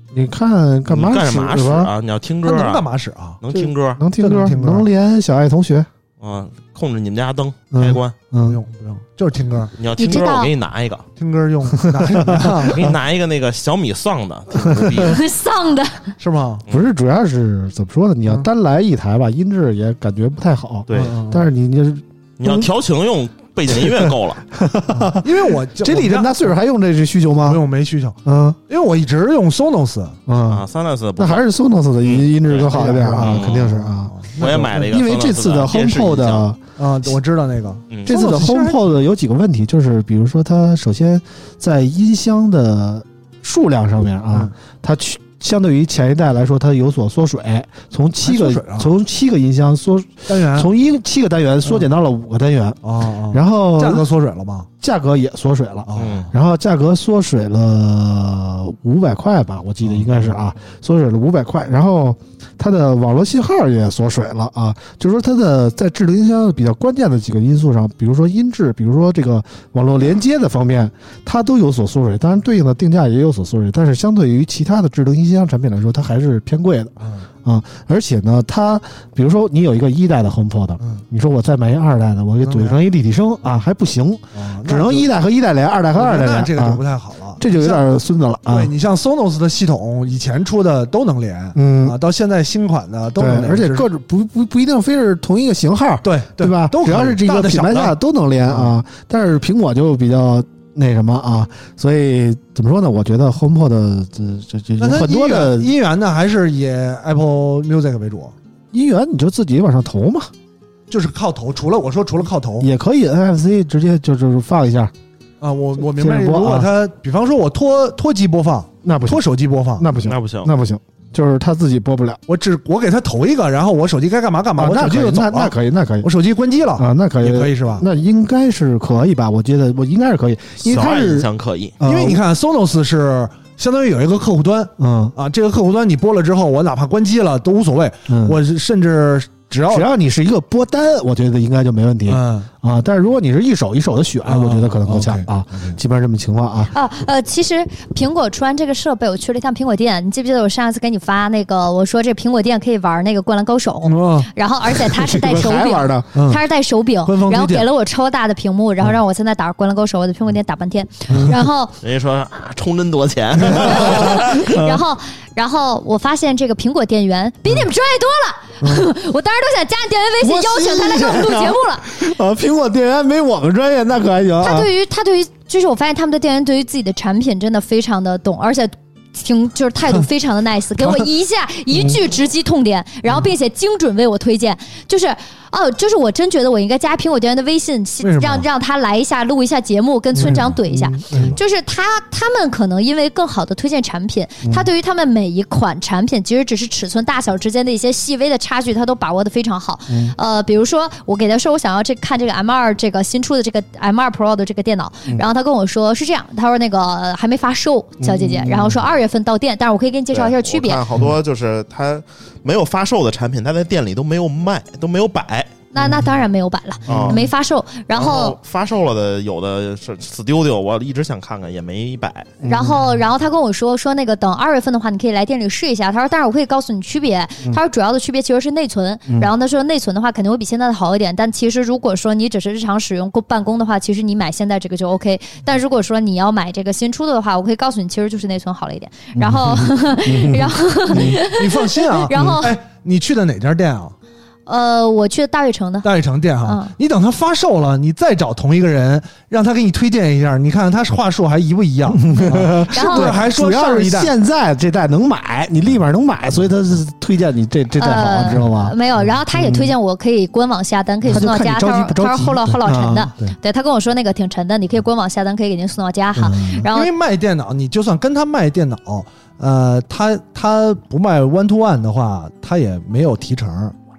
你看干嘛干什么使啊？你要听歌啊？ 能干嘛使啊？ 能听歌， 能听歌， 能听歌能连小爱同学啊，控制你们家灯开关， 不用不用，就是听歌。 你要听歌，我给你拿一个， 听歌用，我给你拿一个那个小米丧的，挺牛逼的丧的是吗？ 不是，主要是怎么说呢？你要单来一台吧，音质也感觉不太好。 对， 但是你你你要调情用。背景音乐够了， 嗯、因为我这里这么大岁数还用这这需求吗？ 不用，没需求。 嗯， 因为我一直用 Sonos， 嗯啊 ，Sonos 那还是 Sonos 的音音质更好一点啊，肯定是啊。 我也买了一个， 因为这次的 HomePod 的啊，我知道那个， 这次的 HomePod 有几个问题，就是比如说它首先在音箱的数量上面啊，它去。相对于前一代来说，它有所缩水，从七个、啊、从七个音箱缩单元， 从一七个单元缩减到了五个单元。 哦、嗯， 然后价格缩水了吗？ 价格也缩水了。 嗯， 然后价格缩水了五百块吧，我记得应该是啊，缩水了五百块。然后它的网络信号也缩水了啊，就是说它的在智能音箱比较关键的几个因素上，比如说音质，比如说这个网络连接的方面，它都有所缩水。当然，对应的定价也有所缩水，但是相对于其他的智能音箱产品来说，它还是偏贵的。嗯啊，而且呢，它比如说你有一个一代的 HomePod，嗯，你说我再买一二代的，我给组成一立体声啊，还不行，啊、只能一代和一代连，二代和二代连， 这个就不太好了， 啊、这就有点孙子了啊。 对你像 Sonos 的系统，以前出的都能连，嗯啊，到现在新款的都能连， 而且各种不不不一定非是同一个型号， 对对, 对吧？ 都只要是这个品牌下都能连啊，但是苹果就比较。那什么啊，所以怎么说呢？我觉得 HomePod 这这这很多的音源呢，还是以 Apple Music 为主。 音源你就自己往上投嘛， 就是靠投。除了我说，除了靠投， 也可以 N F C 直接就就是放一下啊。我我明白，如果它比方说我拖拖机播放， 那不行； 拖手机播放， 那不行， 那不行， 那不行。就是他自己播不了， 我只我给他投一个，然后我手机该干嘛干嘛， 啊、 我手机就走了， 那那可以，那可以， 我手机关机了啊，那可以， 也可以是吧？ 那应该是可以吧？我觉得我应该是可以，因为它是音箱可以， 因为你看 Sonos 是相当于有一个客户端， 嗯啊，这个客户端你播了之后，我哪怕关机了都无所谓，嗯、我甚至只要只要你是一个播单，我觉得应该就没问题。 嗯啊，但是如果你是一手一手的选，啊、我觉得可能够呛啊。Okay, okay. 基本上这么情况啊。 啊呃，其实苹果出完这个设备，我去了一趟苹果店，你记不记得我上次给你发那个，我说这苹果店可以玩那个灌篮高手，嗯、然后而且它是带手柄的， 它是带手柄，然后给了我超大的屏幕，然后让我在那打灌篮高手，我在苹果店打半天， 嗯、 然后人家说啊，充真多钱， 然后然后我发现这个苹果店员比你们专业多了。嗯、我当时都想加你店员微信，邀请他来给我们录节目了。 啊，苹果店员没我们专业，那可还行、啊。 他对于他对于，就是我发现他们的店员对于自己的产品真的非常的懂，而且挺就是态度非常的 nice， 给我一下一句直击痛点，然后并且精准为我推荐，就是。哦，就是我真觉得我应该加苹果店员的微信，让让他来一下录一下节目，跟村长怼一下。就是他他们可能因为更好的推荐产品，他对于他们每一款产品，其实只是尺寸大小之间的一些细微的差距，他都把握的非常好。呃，比如说我给他说我想要这看这个 M 二 这个新出的这个 M 二 Pro 的这个电脑，然后他跟我说是这样，他说那个还没发售，小姐姐，然后说二月份到店，但是我可以给你介绍一下区别。 看好多就是他没有发售的产品，他在店里都没有卖，都没有摆。 那那当然没有摆了，嗯、没发售。然后, 然后发售了的有的是 Studio， 我一直想看看，也没摆。 然后，然后他跟我说说那个等二月份的话，你可以来店里试一下。他说，但是我可以告诉你区别。他说主要的区别其实是内存。嗯、然后他说内存的话肯定会比现在的好一点，但其实如果说你只是日常使用办公的话，其实你买现在这个就 OK。但如果说你要买这个新出的的话，我可以告诉你，其实就是内存好了一点。然后，嗯、然后你放心啊。 然后， 哎，你去的哪家店啊？ 呃，我去大悦城的大悦城店哈、嗯，你等他发售了，你再找同一个人，让他给你推荐一下，你看看他话术还一不一样？ 然后对，还说上一代现在这代能买，你立马能买，所以他是推荐你这这代好，呃、知道吗？ 没有，然后他也推荐我可以官网下单，可以送到家。他说他说后老后老沉的，对, 对他跟我说那个挺沉的，你可以官网下单，可以给您送到家哈。嗯、然后因为卖电脑，你就算跟他卖电脑，呃，他他不卖 one to one 的话，他也没有提成。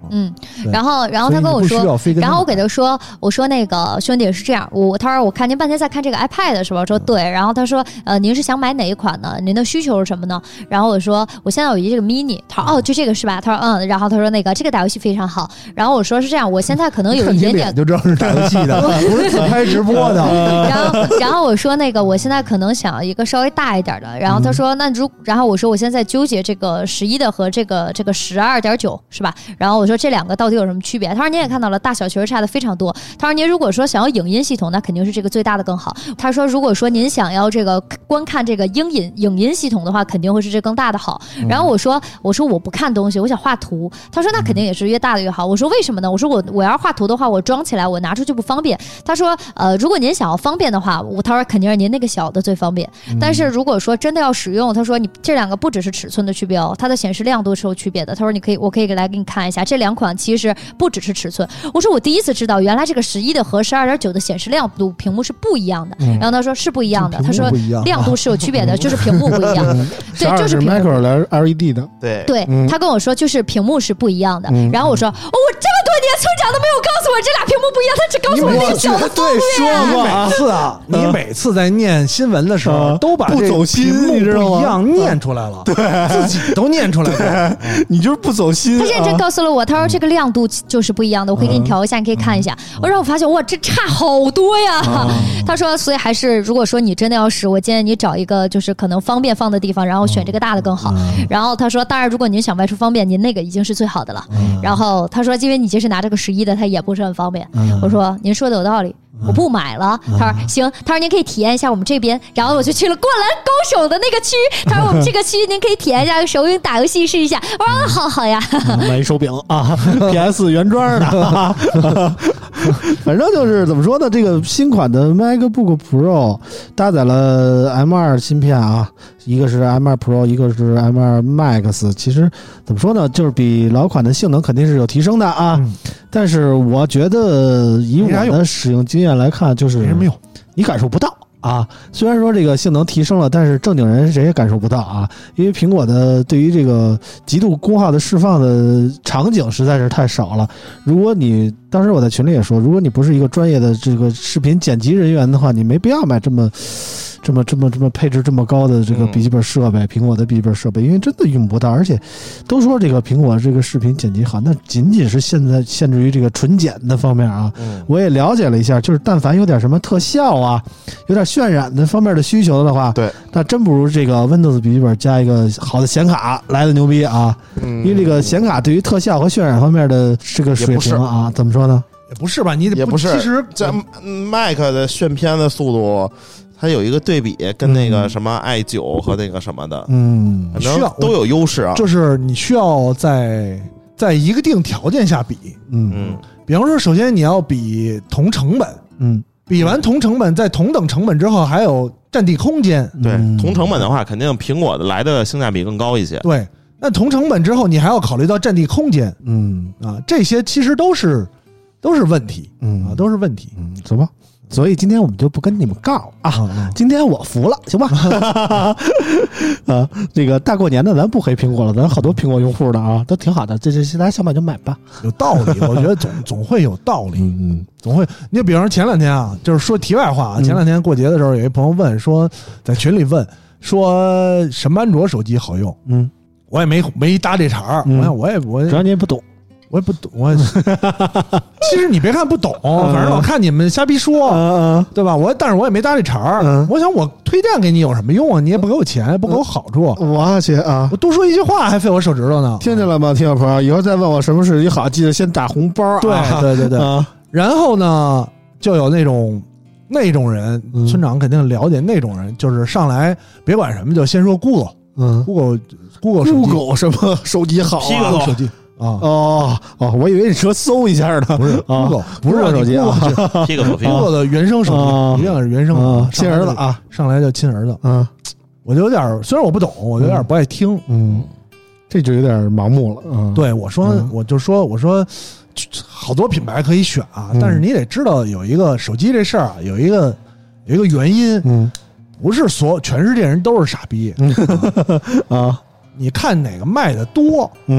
嗯，然后然后他跟我说，然后我给他说，我说那个兄弟是这样，我他说我看您半天在看这个 iPad 是吧？我说对，然后他说呃您是想买哪一款呢？您的需求是什么呢？然后我说我现在有一这个 mini， 他说哦就这个是吧？他说嗯，然后他说那个这个打游戏非常好，然后我说是这样，我现在可能有一点点就知道是打游戏的，不是自拍直播的。 然后然后我说那个我现在可能想要一个稍微大一点的，然后他说那如然后我说我现在纠结这个十一的和这个这个十二点九是吧？然后我说这两个到底有什么区别？他说您也看到了，大小确实差的非常多。他说您如果说想要影音系统，那肯定是这个最大的更好。他说如果说您想要这个观看这个影音影音系统的话，肯定会是这更大的好。然后我说我说我不看东西，我想画图。他说那肯定也是越大的越好。我说为什么呢？我说我我要画图的话，我装起来我拿出去不方便。他说呃如果您想要方便的话，我他说肯定是您那个小的最方便。但是如果说真的要使用，他说你这两个不只是尺寸的区别哦，它的显示亮度是有区别的。他说你可以我可以来给你看一下，这两款其实不只是尺寸。我说我第一次知道原来这个十一的和十二点九的显示亮度屏幕是不一样的。然后他说是不一样的，他说亮度是有区别的，就是屏幕不一样。对，就是屏幕 micro L E D 的。 对对，他跟我说就是屏幕是不一样的。然后我说哦，我这么多年村长都没有告诉我这俩屏幕不一样，他只告诉我那个小的方便。说过每次啊，你每次在念新闻的时候都把这个屏幕不一样念出来了，对，自己都念出来了， 你就是不走心。 他认真告诉了我，他说这个亮度就是不一样的，我可以给你调一下，你可以看一下。我让我发现哇，这差好多呀。他说，所以还是如果说你真的要使，我建议你找一个就是可能方便放的地方，然后选这个大的更好。然后他说，当然如果您想外出方便，您那个已经是最好的了。然后他说，因为你即使拿这个十一的，它也不是很方便。我说您说的有道理。我不买了，他说行，他说您可以体验一下我们这边，然后我就去了灌篮高手的那个区，他说我们这个区您可以体验一下手柄打游戏试一下，我说好好呀， 买一手柄啊 ，P S 原装的，啊、反正就是怎么说呢，这个新款的 MacBook Pro 搭载了 M 二 芯片啊，一个是 M 二 Pro， 一个是 M 二 Max， 其实怎么说呢，就是比老款的性能肯定是有提升的啊，嗯、但是我觉得以我的使用经验来看，就是没什么用， 你感受不到啊。虽然说这个性能提升了，但是正经人谁也感受不到啊，因为苹果的对于这个极度功耗的释放的场景实在是太少了。如果你当时我在群里也说，如果你不是一个专业的这个视频剪辑人员的话，你没必要买这么。这么这么这么配置这么高的这个笔记本设备，苹果的笔记本设备，因为真的用不到，而且都说这个苹果这个视频剪辑好，那仅仅是现在限制于这个纯剪的方面啊。我也了解了一下，就是但凡有点什么特效啊，有点渲染的方面的需求的话， 对， 那真不如这个 Windows 笔记本加一个好的显卡来的牛逼啊。因为这个显卡对于特效和渲染方面的这个水平啊，怎么说呢？ 也不是吧？你得也不是， 其实在 Mac 的炫片的速度。它有一个对比，跟那个什么 i 九 和那个什么的， 嗯， 反正都有优势啊。 就是你需要在在一个定条件下比， 嗯嗯， 比方说，首先你要比同成本， 嗯， 比完同成本，在同等成本之后还有占地空间。 对，同成本的话，肯定苹果的来的性价比更高一些。 对，那同成本之后，你还要考虑到占地空间， 嗯啊，这些其实都是都是问题， 嗯啊，都是问题。 嗯，走吧。所以今天我们就不跟你们杠啊， 嗯、 今天我服了，行吧？啊，这个大过年的，咱不黑苹果了，咱好多苹果用户的啊，都挺好的。这这大家想买就买吧， 有道理，我觉得总总会有道理， 嗯嗯， 总会。你就比方说前两天啊，就是说题外话啊，前两天过节的时候，有一朋友问说，在群里问说什么安卓手机好用， 嗯， 我也没没搭这茬， 嗯、 我想我也我主要你也不懂。 我也不懂，我其实你别看不懂，反正老看你们瞎逼说， 嗯、 对吧？我但是我也没搭这茬儿。 嗯、 我想我推荐给你有什么用啊？你也不给我钱，不给我好处。 我去啊！ 我多说一句话还费我手指头呢。 听见了吗，听众朋友？以后再问我什么是一好，记得先打红包、啊。 对对对对。 啊、 然后呢，就有那种那种人， 嗯、 村长肯定了解那种人，就是上来别管什么，就先说 Google， 嗯 ，Google Google 手机 Google 什么手机好啊 ？Google 手机。 啊哦哦，我以为你说搜一下呢， 不是 Google， 不是手机啊 ，Google 的原生手机，一定是原生亲儿子啊， 上来就亲儿子， 嗯， 我就有点，虽然我不懂，我有点不爱听， 嗯，这就有点盲目了，嗯， 对我说，我就说，我说好多品牌可以选啊，但是你得知道有一个手机这事儿啊，有一个有一个原因， 嗯， 不是所全世界人都是傻逼啊， 你看哪个卖的多， 嗯。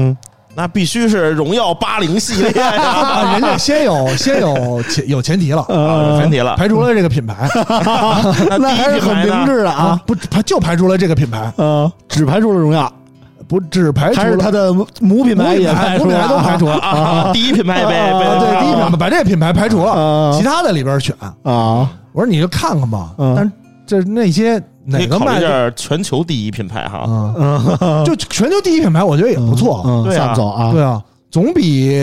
那必须是荣耀八零系列呀、 啊，人家先有先有前有前提了， 啊，前提了， 排除了这个品牌， 那还是很明智的啊， 不就排除了这个品牌， 呃，只排除了荣耀。 不只排除了还是它的母品牌也排除了， 母品牌都排除了啊！第一品牌被被对第一品牌把这个品牌排除了，其他的里边选啊。 我说你就看看吧，但这那些哪个卖点全球第一品牌哈？ 就全球第一品牌，我觉得也不错。 对啊， 走啊， 对啊，总比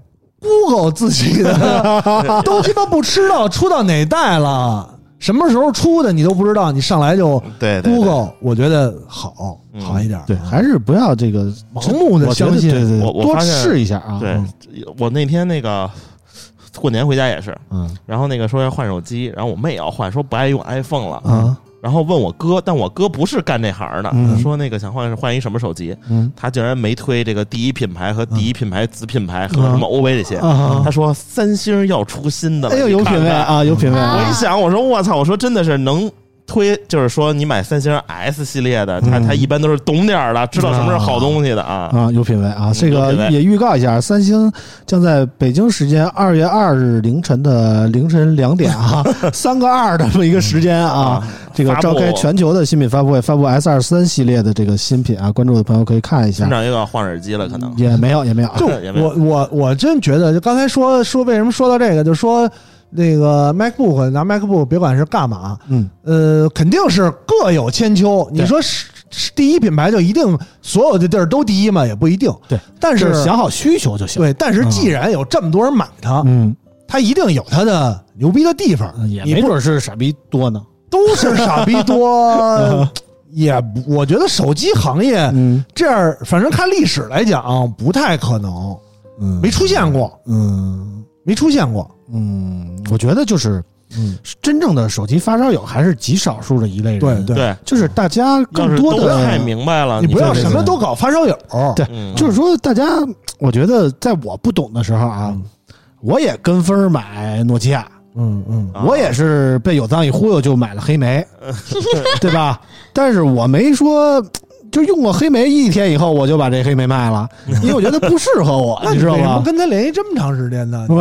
Google 自己的都鸡巴不知道出到哪代了。什么时候出的你都不知道，你上来就 Google， 我觉得好好一点。 对，还是不要这个盲目的相信， 对对， 我多试一下啊。 对，我那天那个过年回家也是，嗯，然后那个说要换手机，然后我妹也要换，说不爱用 iPhone 了，嗯。然后问我哥，但我哥不是干这行的，嗯、说那个想换换一什么手机，嗯、他竟然没推这个第一品牌和第一品牌子品牌和什么欧维这些，嗯、他说三星要出新的了， 哎呦，有品位啊，有品位！ 我一想，我说我操，我说真的是能推，就是说你买三星 S 系列的，他他一般都是懂点儿的，知道什么是好东西的啊啊，有品位啊！这个也预告一下，三星将在北京时间二月二日凌晨的凌晨两点啊，三个二的这么一个时间啊，这个召开全球的新品发布会，发布 S 二十三 系列的这个新品啊，关注的朋友可以看一下。 村长又要换耳机了，可能也没有，也没有。 就我我我真觉得，就刚才说说为什么说到这个，就说。那个 MacBook 拿 MacBook 别管是干嘛，嗯，呃，肯定是各有千秋。你说是第一品牌就一定所有的地儿都第一吗？也不一定。 对， 但是想好需求就行。 对，但是既然有这么多人买它，嗯，它一定有它的牛逼的地方， 也没准是傻逼多呢， 都是傻逼多。也我觉得手机行业，嗯，这样反正看历史来讲不太可能，嗯，没出现过，嗯，没出现过。 嗯，我觉得就是，嗯，真正的手机发烧友还是极少数的一类人。 对对，对就是大家更多的太明白了， 你不要什么都搞发烧友。 对，嗯、就是说大家，我觉得在我不懂的时候啊，嗯、我也跟风买诺基亚。嗯嗯，我也是被有藏一忽悠就买了黑莓，对吧？但是我没说。就用过黑莓一天以后，我就把这黑莓卖了，因为我觉得不适合我，你知道吗？ 不跟他联系这么长时间呢？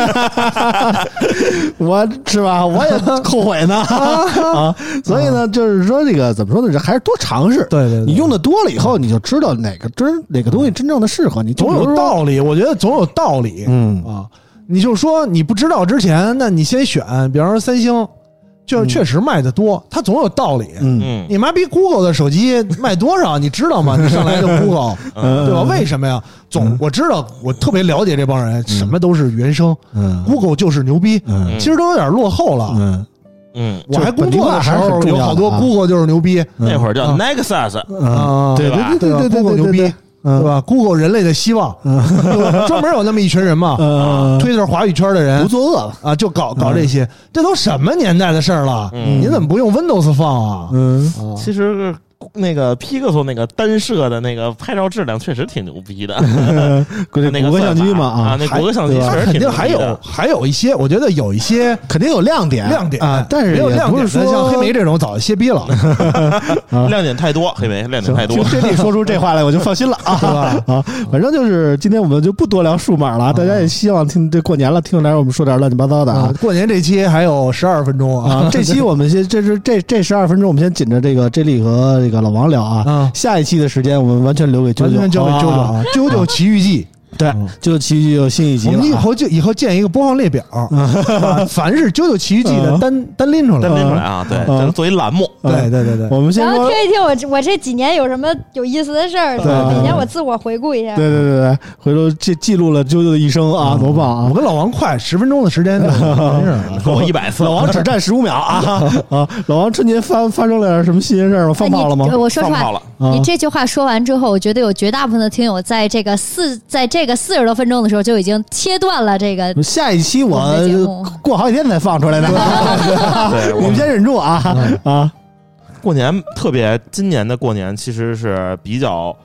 我是吧？我也后悔呢啊！所以呢，就是说这个怎么说呢？还是多尝试。 对对， 你用的多了以后，你就知道哪个真哪个东西真正的适合你， 总有道理。我觉得总有道理。嗯啊，你就说你不知道之前，那你先选，比方说三星。就是确实卖的多，它总有道理。嗯，你妈逼 Google 的手机卖多少，你知道吗？你上来就 Google，对吧？为什么呀？总我知道，我特别了解这帮人，什么都是原生。嗯 ，Google 就是牛逼，其实都有点落后了。嗯嗯，我还工作的时候有好多 Google 就是牛逼， 那会儿叫 Nexus， 啊， 对对对对对 ，Google 牛逼。对吧 ？Google 人类的希望，专门有那么一群人嘛，推特华语圈的人不作恶了啊，就搞搞这些，这都什么年代的事儿了？你怎么不用 Windows 放啊？嗯， 其实那个 Pixel 那个单摄的那个拍照质量确实挺牛逼的， 那个谷歌相机嘛啊，那谷歌相机肯定还有还有一些，我觉得有一些肯定有亮点亮点啊，但是没有亮点说像黑莓这种早就歇逼了， 亮点太多，黑莓亮点太多。 这里说出这话来我就放心了啊，啊，反正就是今天我们就不多聊数码了，大家也希望听这过年了，听来我们说点乱七八糟的啊。 过年这期还有十二分钟啊，这期我们先这是这这十二分钟我们先紧着这个 J 莉和这个老王聊啊。嗯，下一期的时间我们完全留给啾啾， 完全交给啾啾啊！啾啾奇遇记， 对，啾啾奇遇记有新一集了。 我们以后就以后建一个播放列表，凡是啾啾奇遇记的单单拎出来， 单拎出来啊！对，作为栏目。 对对对对， 我们先然后听一听我我这几年有什么有意思的事儿，每年我自我回顾一下。 对对对对，回头记记录了啾啾的一生啊，多棒啊！ 我跟老王快十分钟的时间，没事， 说我一百次， 老王只占十五秒啊啊！老王春节发发生了点什么新鲜事儿吗？放炮了吗？ 我说实话，你这句话说完之后，我觉得有绝大部分的听友在这个四在这个四十多分钟的时候就已经切断了这个。 下一期我过好几天才放出来的，你们先忍住啊啊！ 过年特别，今年的过年其实是比较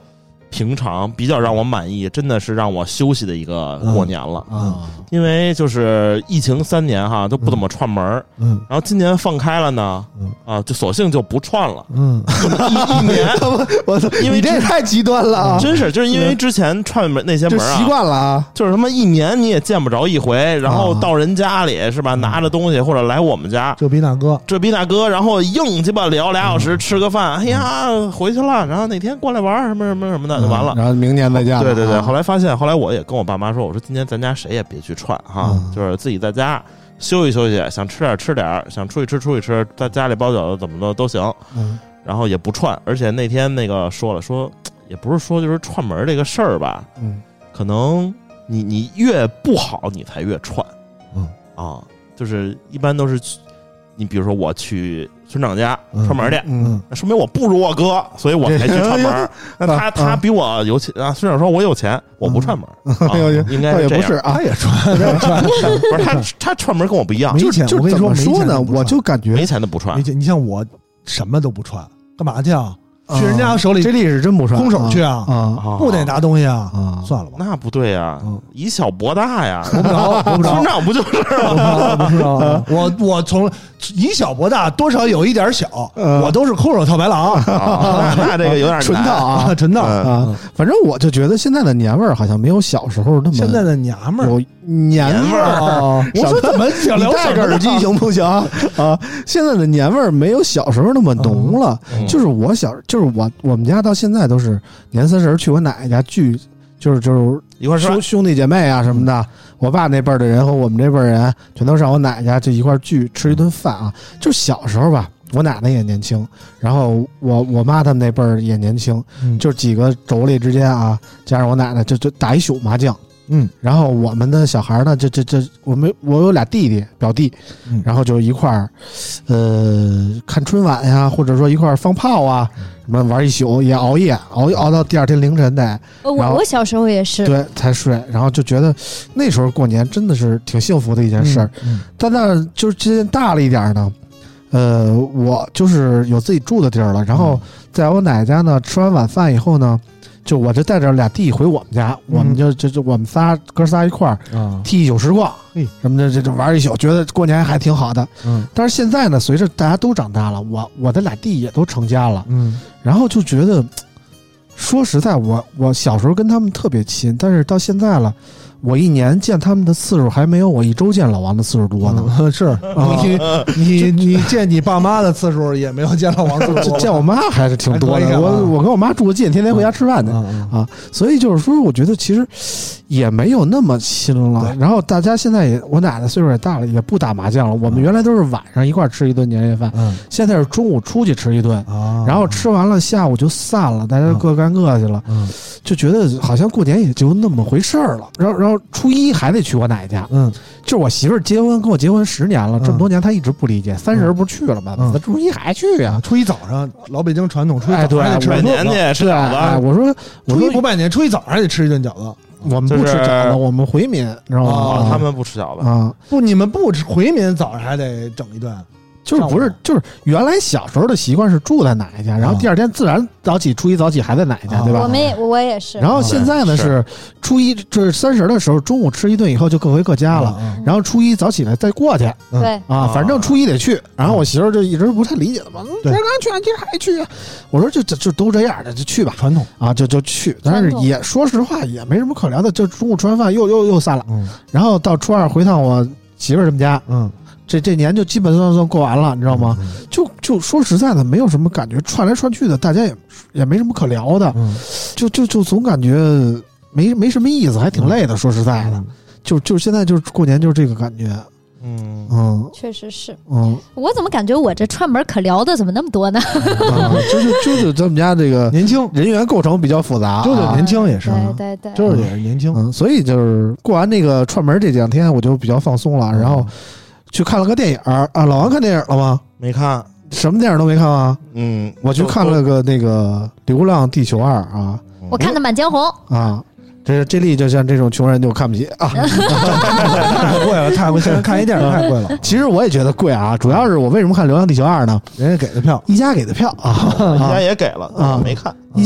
平常比较让我满意，真的是让我休息的一个过年了啊、嗯！ 因为就是疫情三年哈都不怎么串门，嗯，然后今年放开了呢，嗯啊，就索性就不串了，嗯，一一年， 我操，因为这太极端了啊！ 真是，就是因为之前串门那些门啊， 习惯了啊， 就是他妈一年你也见不着一回，然后到人家里是吧，拿着东西或者来我们家， 这逼那哥， 这逼那哥，然后硬鸡巴聊俩小时，吃个饭，哎呀，回去了，然后哪天过来玩什么什么什么的。就完了， 然后明年再见。 对对对，后来发现，后来我也跟我爸妈说，我说今年咱家谁也别去串哈，嗯、就是自己在家休息休息，想吃点吃点，想出去吃出去吃，在家里包饺子怎么的都行。嗯，然后也不串，而且那天那个说了说，也不是说就是串门这个事儿吧，嗯，可能你你越不好，你才越串，嗯啊，就是一般都是。你比如说我去村长家串门去，嗯，那说明我不如我哥，所以我才去串门。那他他比我有钱啊，村长说我有钱，我不串门，应该也不是啊， 他也串， 不是他他串门跟我不一样， 没钱。 就我跟你说说呢，我就感觉没钱的不串。 你像我什么都不串，干嘛去啊？去人家手里， 这历史真不串， 空手去啊啊！ 不得拿东西啊！算了吧， 那不对呀，以小博大呀！ 我不知道，我不知道， 村长不就是吗？不知道，我我从以小博大，多少有一点小，我都是空手套白狼。 那这个有点纯套啊， 纯套啊！反正我就觉得现在的年味儿好像没有小时候那么现在的娘们儿有年味儿啊！ 我说怎么想聊戴个耳机行不行啊？现在的年味儿没有小时候那么浓了，就是我小就。就是我我们家到现在都是年三十去我奶奶家聚，就是就是一块兄兄弟姐妹啊什么的，嗯、我爸那辈儿的人和我们这辈儿人全都上我奶奶家就一块聚吃一顿饭啊。就小时候吧，我奶奶也年轻，然后我我妈他们那辈儿也年轻，嗯、就几个妯娌之间啊，加上我奶奶就就打一宿麻将。嗯，然后我们的小孩呢，这这这，我们我有俩弟弟表弟，嗯、然后就一块儿，呃，看春晚呀，或者说一块儿放炮啊，什么玩一宿，也熬夜，熬熬到第二天凌晨得。 我我小时候也是， 对，才睡，然后就觉得那时候过年真的是挺幸福的一件事儿。嗯嗯、但那就是今天大了一点呢，呃，我就是有自己住的地儿了，然后在我奶奶家呢，吃完晚饭以后呢。就我就带着俩弟回我们家，我们就就就我们仨哥仨一块儿踢一宿实况，什么的，这这玩一宿，觉得过年还挺好的。嗯，但是现在呢，随着大家都长大了，我我的俩弟也都成家了，嗯，然后就觉得，说实在，我我小时候跟他们特别亲，但是到现在了。我一年见他们的次数还没有我一周见老王的次数多呢。 嗯、是你你你见你爸妈的次数也没有见老王次数多， 见我妈还是挺多的。我我跟我妈住得近，天天回家吃饭去、嗯嗯、啊，所以就是说，我觉得其实也没有那么亲了。然后大家现在也，我奶奶岁数也大了，也不打麻将了。我们原来都是晚上一块吃一顿年夜饭，嗯、现在是中午出去吃一顿，嗯、然后吃完了下午就散了，大家各干各去了，嗯、就觉得好像过年也就那么回事儿了。然后然后。初一还得去我奶奶家，嗯，就是我媳妇儿结婚跟我结婚十年了，嗯、这么多年她一直不理解，三十不是去了吗？嗯、初一还去呀、啊？ 初一早上老北京传统，初一早上还得吃拜年去吃饺子、 哎。我说初一不拜年，初一早上还得吃一顿饺子。 我们不吃饺子，我们回民，知道吗？ 哦、他们不吃饺子啊？ 不，你们不吃回民早上还得整一顿。 就是不是就是原来小时候的习惯是住在奶奶家，然后第二天自然早起，初一早起还在奶奶家，对吧？ 我们也我也是。 然后现在呢是初一就是三十的时候，中午吃一顿以后就各回各家了，然后初一早起来再过去。 对啊，反正初一得去。然后我媳妇就一直不太理解了嘛，刚刚去完今儿还去，我说就就就都这样的就去吧， 传统啊就就去。但是也说实话也没什么可聊的，就中午吃完饭又又又散了。然后到初二回趟我媳妇他们家，嗯。这这年就基本上算过完了，你知道吗？嗯、就就说实在的，没有什么感觉，串来串去的，大家也也没什么可聊的，嗯、就就就总感觉没没什么意思，还挺累的。说实在的，嗯、就就现在就是过年就是这个感觉。 嗯嗯，确实是。嗯，我怎么感觉我这串门可聊的怎么那么多呢？ 啊、就是就是咱们家这个年轻人员构成比较复杂， 就是年轻也是， 对对对， 就是也是年轻。 嗯，所以就是过完那个串门这两天，我就比较放松了，然后。去看了个电影啊，老王看电影了吗？ 没看， 什么电影都没看啊。 嗯， 我去看了个那个《流浪地球二》啊。 我看的《满江红》 啊，这这力就像这种穷人就看不起啊， 太贵了，太贵，现在看一电影太贵了。 其实我也觉得贵啊，主要是我为什么看《流浪地球二》呢？ 人家给的票， 一家给的票啊， 一家也给了啊，没看。 一家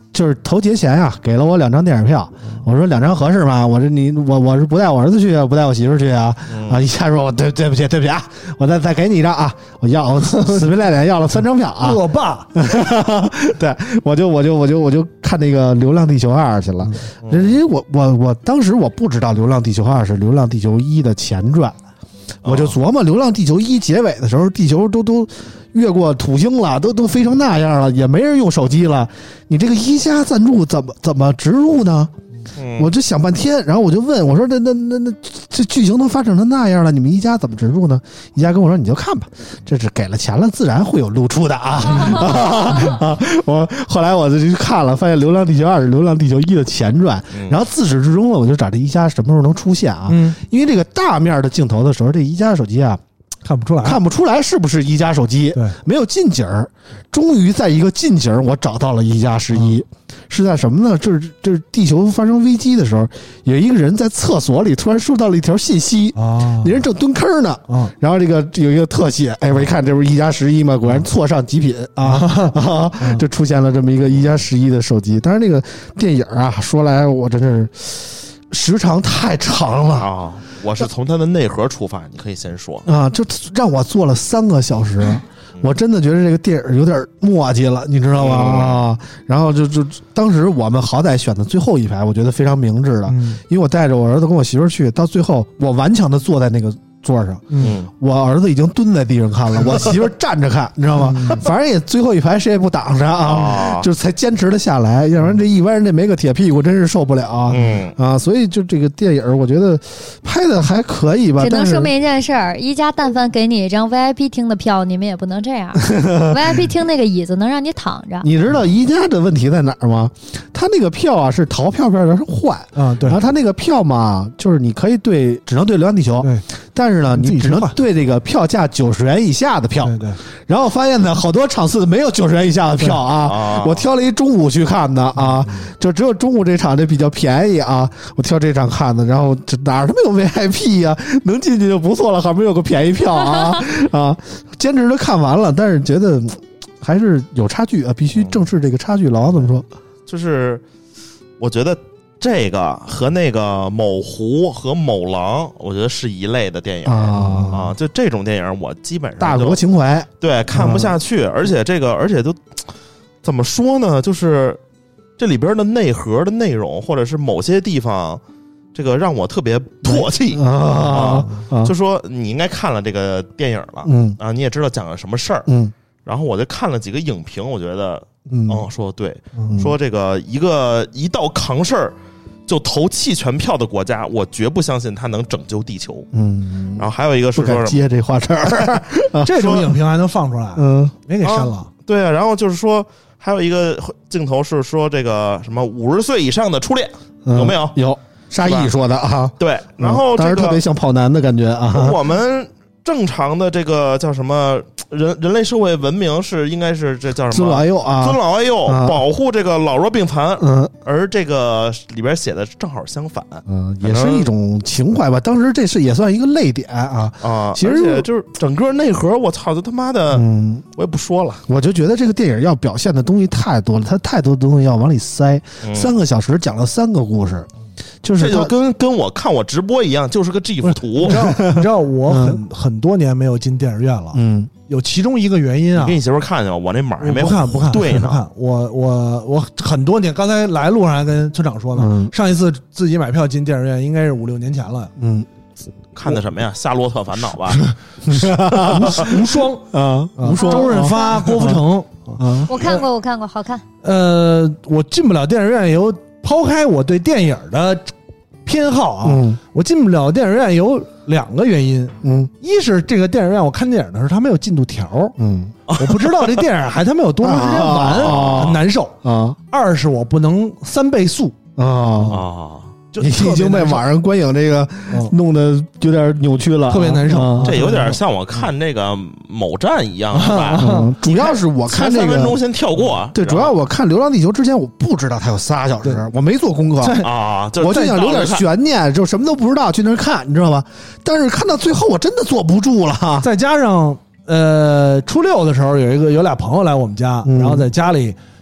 就是头节前呀，给了我两张电影票。我说两张合适吗？我说你我我是不带我儿子去啊，不带我媳妇去啊。啊，一下说我对对不起对不起啊，我再再给你一张啊，我要我死皮赖脸要了三张票啊。 我爸， 对，我就我就我就我就看那个《流浪地球二》去了，因为我我我当时我不知道《流浪地球二》是《流浪地球一》的前传。我就琢磨《流浪地球一》结尾的时候，地球都都越过土星了，都都飞成那样了，也没人用手机了，你这个一加赞助怎么怎么植入呢？嗯、我就想半天，然后我就问我说：“那那那那这剧情都发展成那样了，你们一加怎么植入呢？”一加跟我说：“你就看吧，这是给了钱了，自然会有露出的啊。啊”我后来我就去看了，发现《流浪地球二》是《流浪地球一》的前传，然后自始至终呢，我就找这一加什么时候能出现啊？嗯、因为这个大面的镜头的时候，这一加手机啊。 看不出来， 看不出来是不是一加手机？ 对， 没有近景儿。终于在一个近景儿，我找到了一加十一，嗯、是在什么呢？这是这是地球发生危机的时候，有一个人在厕所里突然收到了一条信息啊，那人正蹲坑呢啊，然后这个有一个特写，哎，我一看这不是一加十一吗？果然错上极品啊，啊啊就出现了这么一个一加十一的手机。当然，这个电影啊，说来我真是时长太长了啊。我是从它的内核出发，你可以先说啊，就让我坐了三个小时，嗯、我真的觉得这个电影有点磨叽了，你知道吗？嗯、啊，然后就就当时我们好歹选的最后一排，我觉得非常明智的，嗯、因为我带着我儿子跟我媳妇去，到最后我顽强的坐在那个座上，嗯，我儿子已经蹲在地上看了，我媳妇站着看，你知道吗？嗯、反正也最后一排谁也不挡着啊，哦、就才坚持了下来，要不然这一般人这没个铁屁股真是受不了啊，嗯啊，所以就这个电影我觉得拍的还可以吧， 只能说明一件事儿，一加但凡给你一张 V I P 厅的票，你们也不能这样，V I P 厅那个椅子能让你躺着。 你知道一加的问题在哪儿吗？他那个票啊是淘票票，是换啊，对， 然后他那个票嘛，就是你可以对，只能对流浪地球， 对， 但是呢，你只能对这个票价九十元以下的票， 对对。 然后发现呢，好多场次没有九十元以下的票啊。我挑了一中午去看的啊，就只有中午这场这比较便宜啊，我挑这场看的。然后这哪儿他妈有 V I P 呀、啊？能进去就不错了，好不容易有个便宜票啊啊！坚持的看完了，但是觉得还是有差距啊，必须正视这个差距。老王怎么说？ 就是我觉得。这个和那个某湖和某狼，我觉得是一类的电影 啊, 啊，就这种电影我基本上大国情怀， 对，看不下去，嗯、而且这个而且都怎么说呢？就是这里边的内核的内容，或者是某些地方，这个让我特别唾弃啊, 啊！就说你应该看了这个电影了，嗯啊，你也知道讲了什么事儿，嗯，然后我就看了几个影评，我觉得，嗯，哦、说的对，嗯、说这个一个一到扛事儿。就投弃权票的国家，我绝不相信他能拯救地球。嗯，然后还有一个是说接这话茬儿， 这种影评还能放出来？嗯，没给删了、啊。 对啊，然后就是说还有一个镜头是说这个什么五十岁以上的初恋、嗯、有没有？ 有，沙溢说的啊。 对，然后、这个嗯、当时特别像跑男的感觉啊。 我们正常的这个叫什么人人类社会文明是应该是这叫什么尊老爱幼啊， 尊老爱幼、啊、保护这个老弱病残，嗯，而这个里边写的正好相反， 嗯，也是一种情怀吧。当时这是也算一个泪点啊啊， 其实就是整个内核，我操，这他妈的，嗯，我也不说了， 我就觉得这个电影要表现的东西太多了，它太多东西要往里塞，嗯、三个小时讲了三个故事。就是这就跟跟我看我直播一样，就是个 G I F 图。 你知道，你知道我很、嗯、很多年没有进电影院了。嗯，有其中一个原因啊。 你给你媳妇看见我那码还没不看不看对呢。 不看我我我很多年，刚才来路上还跟村长说呢。嗯、上一次自己买票进电影院应该是五六年前了。嗯， 看的什么呀？《夏洛特烦恼》吧。 无双啊，无双。周润发、郭富城啊，我看过，我看过，好看。 呃，我进不了电影院有。抛开我对电影的偏好啊，嗯、我进不了电影院有两个原因。嗯，一是这个电影院我看电影的时候它没有进度条，嗯，我不知道这电影还他妈有多长时间完，啊、很难受啊。二是我不能三倍速啊啊。 就已经被网上观影这个弄得有点扭曲了， 特别难受。 啊、这有点像我看那个某站一样，是吧？ 嗯、主要是我看这个三分钟先跳过。 对，主要我看《流浪地球》之前，我不知道它有仨小时，我没做功课啊，就我就想留点悬念，就什么都不知道去那儿看，你知道吧？但是看到最后，我真的坐不住了。 再加上呃，初六的时候有一个有俩朋友来我们家，嗯、然后在家里。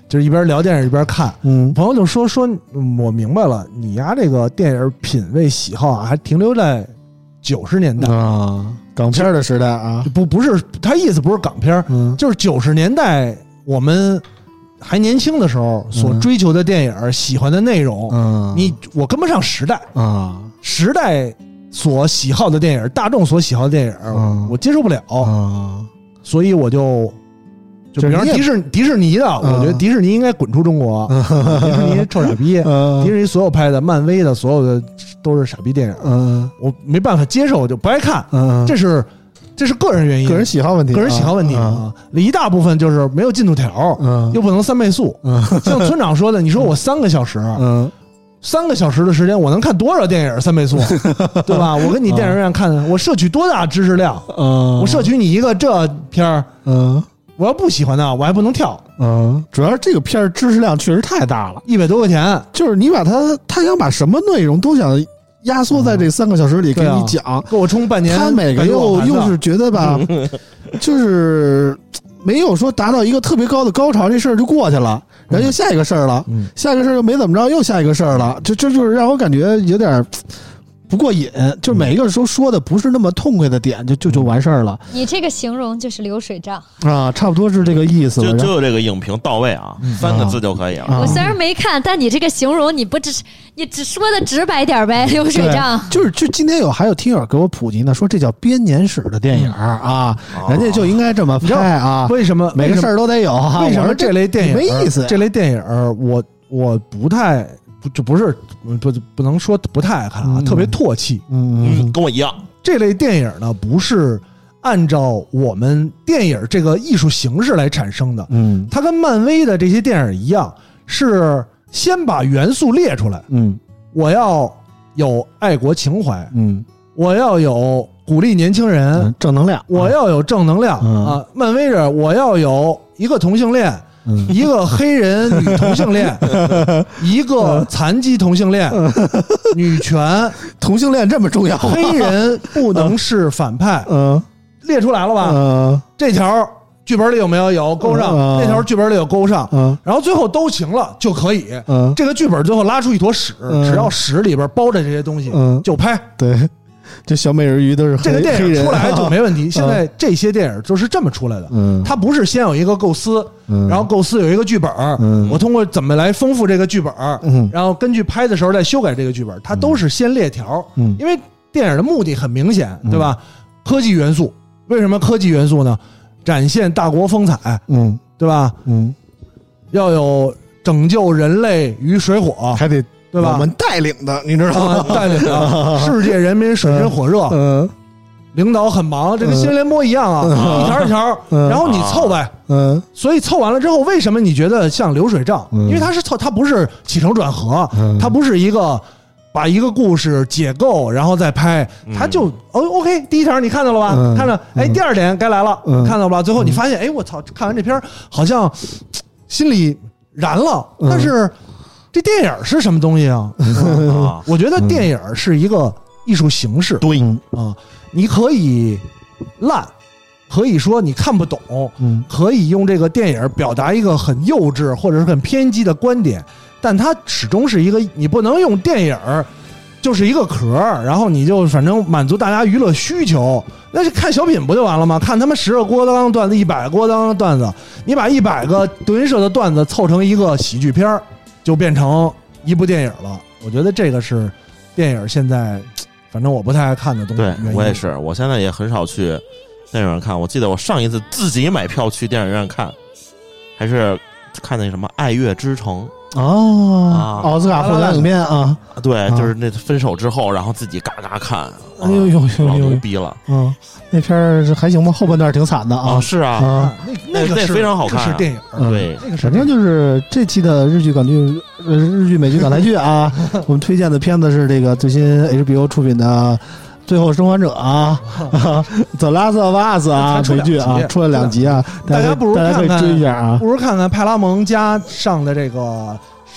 就是一边聊电影一边看。 嗯， 朋友就说说、嗯、我明白了，你丫这个电影品味喜好啊，还停留在九十年代啊，港片的时代啊， 不不是他意思不是港片， 嗯， 就是九十年代我们还年轻的时候所追求的电影、嗯、喜欢的内容， 嗯， 你我跟不上时代啊， 时代所喜好的电影，大众所喜好的电影，嗯、我接受不了啊，所以我就。就比方迪士迪士尼的， 嗯、 我觉得迪士尼应该滚出中国。嗯、迪士尼臭傻逼，嗯、迪士尼所有拍的、漫威的所有的都是傻逼电影。嗯，我没办法接受，我就不爱看。嗯，这是这是个人原因， 个人喜好问题， 个人喜好问题啊。嗯、一大部分就是没有进度条，嗯，又不能三倍速。嗯，像村长说的，你说我三个小时，嗯，三个小时的时间，我能看多少电影三倍速，对吧？我跟你电影院看，嗯、我摄取多大知识量？嗯，我摄取你一个这片儿，嗯。我要不喜欢呢，我还不能跳。 嗯，主要是这个片儿知识量确实太大了， 一百多块钱， 就是你把它，他想把什么内容都想压缩在这三个小时里给你讲，嗯啊、 给我充半年。 他每个又又是觉得吧，就是没有说达到一个特别高的高潮，这事儿就过去了，然后又下一个事儿了，嗯、下一个事儿又没怎么着，又下一个事儿了，这这就是让我感觉有点不过瘾，就每一个时候说的不是那么痛快的点，就就就完事儿了。 你这个形容就是流水账啊，差不多是这个意思。 就就有这个影评到位啊，嗯、三个字就可以了。 啊、我虽然没看，但你这个形容你不只你只说的直白点呗，流水账。 就是就今天有还有听友给我普及呢，说这叫编年史的电影、嗯、啊，人家就应该这么拍啊。 为什么每个事儿都得有？ 为什么这类电影没意思？ 这类电影我我不太。不，就不是不不能说不太爱看啊，嗯、特别唾弃。 嗯，嗯跟我一样。 这类电影呢，不是按照我们电影这个艺术形式来产生的。嗯，它跟漫威的这些电影一样，是先把元素列出来。嗯，我要有爱国情怀。嗯，我要有鼓励年轻人、 嗯、正能量。 我要有正能量、嗯、啊！漫威着我要有一个同性恋。一个黑人女同性恋，一个残疾同性恋，女权同性恋这么重要， 黑人不能是反派，嗯，列出来了吧？嗯，这条剧本里有没有？有勾上，那条剧本里有勾上，嗯，然后最后都行了就可以，嗯，这个剧本最后拉出一坨屎，只要屎里边包着这些东西，嗯，就拍， 对。这小美人鱼都是这个电影出来就没问题。现在这些电影就是这么出来的，嗯，它不是先有一个构思，嗯，然后构思有一个剧本，嗯，我通过怎么来丰富这个剧本，嗯，然后根据拍的时候再修改这个剧本，它都是先列条，嗯，因为电影的目的很明显，对吧？科技元素，为什么科技元素呢？展现大国风采，嗯，对吧？嗯，要有拯救人类于水火， 还得。 对吧？ 我们带领的，你知道吗？ 啊、带领的，世界人民水深火热，嗯，领导很忙，这跟新闻联播一样啊，嗯、一条一条，嗯、然后你凑呗，嗯，所以凑完了之后，为什么你觉得像流水账？嗯、因为它是凑，它不是起承转合，嗯、它不是一个把一个故事解构然后再拍，它就哦 OK， 第一条你看到了吧？嗯、看到，哎，第二点该来了，嗯、看到吧？最后你发现，哎，我操，看完这片好像心里燃了，嗯、但是。这电影是什么东西啊？啊我觉得电影是一个艺术形式， 对啊，你可以烂，可以说你看不懂，嗯，可以用这个电影表达一个很幼稚或者是很偏激的观点，但它始终是一个，你不能用电影就是一个壳，然后你就反正满足大家娱乐需求，那就看小品不就完了吗？看他们十个郭德纲段子，一百个郭德纲段子，你把一百个德云社的段子凑成一个喜剧片就变成一部电影了。我觉得这个是电影现在反正我不太爱看的东西。 对，我也是，我现在也很少去电影院看。我记得我上一次自己买票去电影院看，还是看那什么《爱乐之城》 哦，啊、奥斯卡获奖影片啊， 对，就是那分手之后，然后自己嘎嘎看， 哎呦呦呦， 老牛逼了， 嗯，那片儿还行吧，后半段挺惨的啊， 啊是啊， 啊那那个非常好看， 是电影， 对， 那个反正就是这期的日剧港剧，呃，日剧美剧港台剧啊，我们推荐的片子是这个最新 H B O 出品的。最后生还者啊，The Last of Us 啊，美剧啊，出了两集啊， 大家不如大家可以追一下啊， 不如看看派拉蒙加上的这个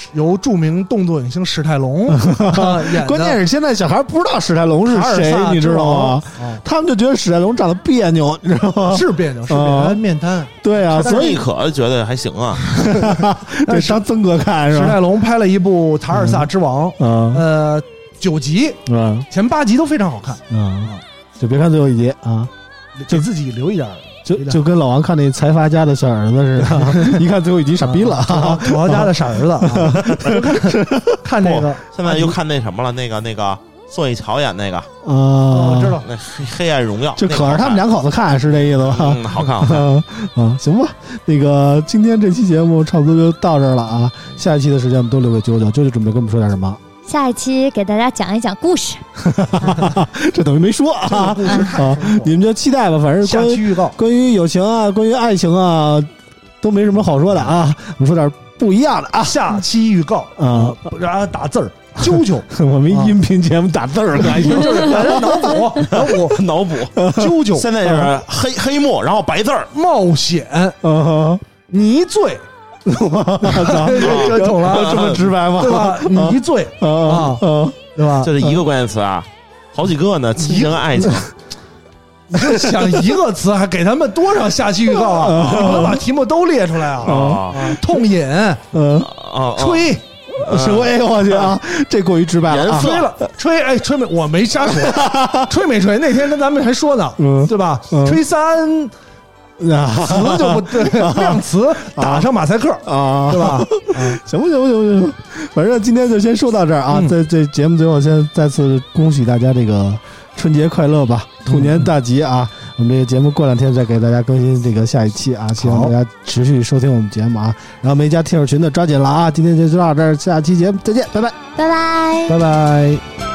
由著名动作影星史泰龙演的。 关键是现在小孩不知道史泰龙是谁，你知道吗？他们就觉得史泰龙长得别扭，你知道吗？ 是别扭，是别扭，面瘫。 对啊，所以可觉得还行啊。 对，当曾哥看是吧？ 史泰龙拍了一部《塔尔萨之王》，呃，九集，前八集都非常好看。 嗯，就别看最后一集啊， 给自己留一点。 就就跟老王看那财阀家的小儿子似的，一看最后一集傻逼了， 土豪家的傻儿子，看那个， 现在又看那什么了，那个那个宋慧乔演那个， 啊， 我知道， 那黑暗荣耀， 就可是他们两口子看是这意思吧？ 嗯，好看，好看啊，行吧，那个今天这期节目差不多就到这儿了啊，下一期的时间我们都留给啾啾，啾啾准备跟我们说点什么？ 下一期给大家讲一讲故事， 这等于没说啊！啊，你们就期待吧。反正下期预告， 关于友情啊，关于爱情啊，都没什么好说的啊。我们说点不一样的啊。 下期预告啊，然后打字儿，啾啾， 我们音频节目打字儿还行， 就是脑补，脑补， 脑补， 啾啾。 现在是黑黑幕，然后白字儿， 冒险， 嗯， 泥醉。 我操， 这懂了， 这么直白吗？ 对吧？泥醉啊，对吧？ 这是一个关键词啊，好几个呢，亲情爱情。 你就想一个词，还给他们多少下期预告啊？不能把题目都列出来啊！痛饮， 嗯啊， 吹，吹，我去啊，这过于直白了， 吹了，吹，哎，吹没？我没瞎说，吹没吹？那天跟咱们还说呢，对吧？吹三。词就不对，量词打上马赛克啊，对吧？ 行不行不行不行，反正今天就先说到这儿啊。在这节目最后，先再次恭喜大家这个春节快乐吧，兔年大吉啊！我们这个节目过两天再给大家更新这个下一期啊，希望大家持续收听我们节目啊。然后没加听友群的抓紧了啊！今天就到这儿，下期节目再见，拜拜， 拜拜， 拜拜。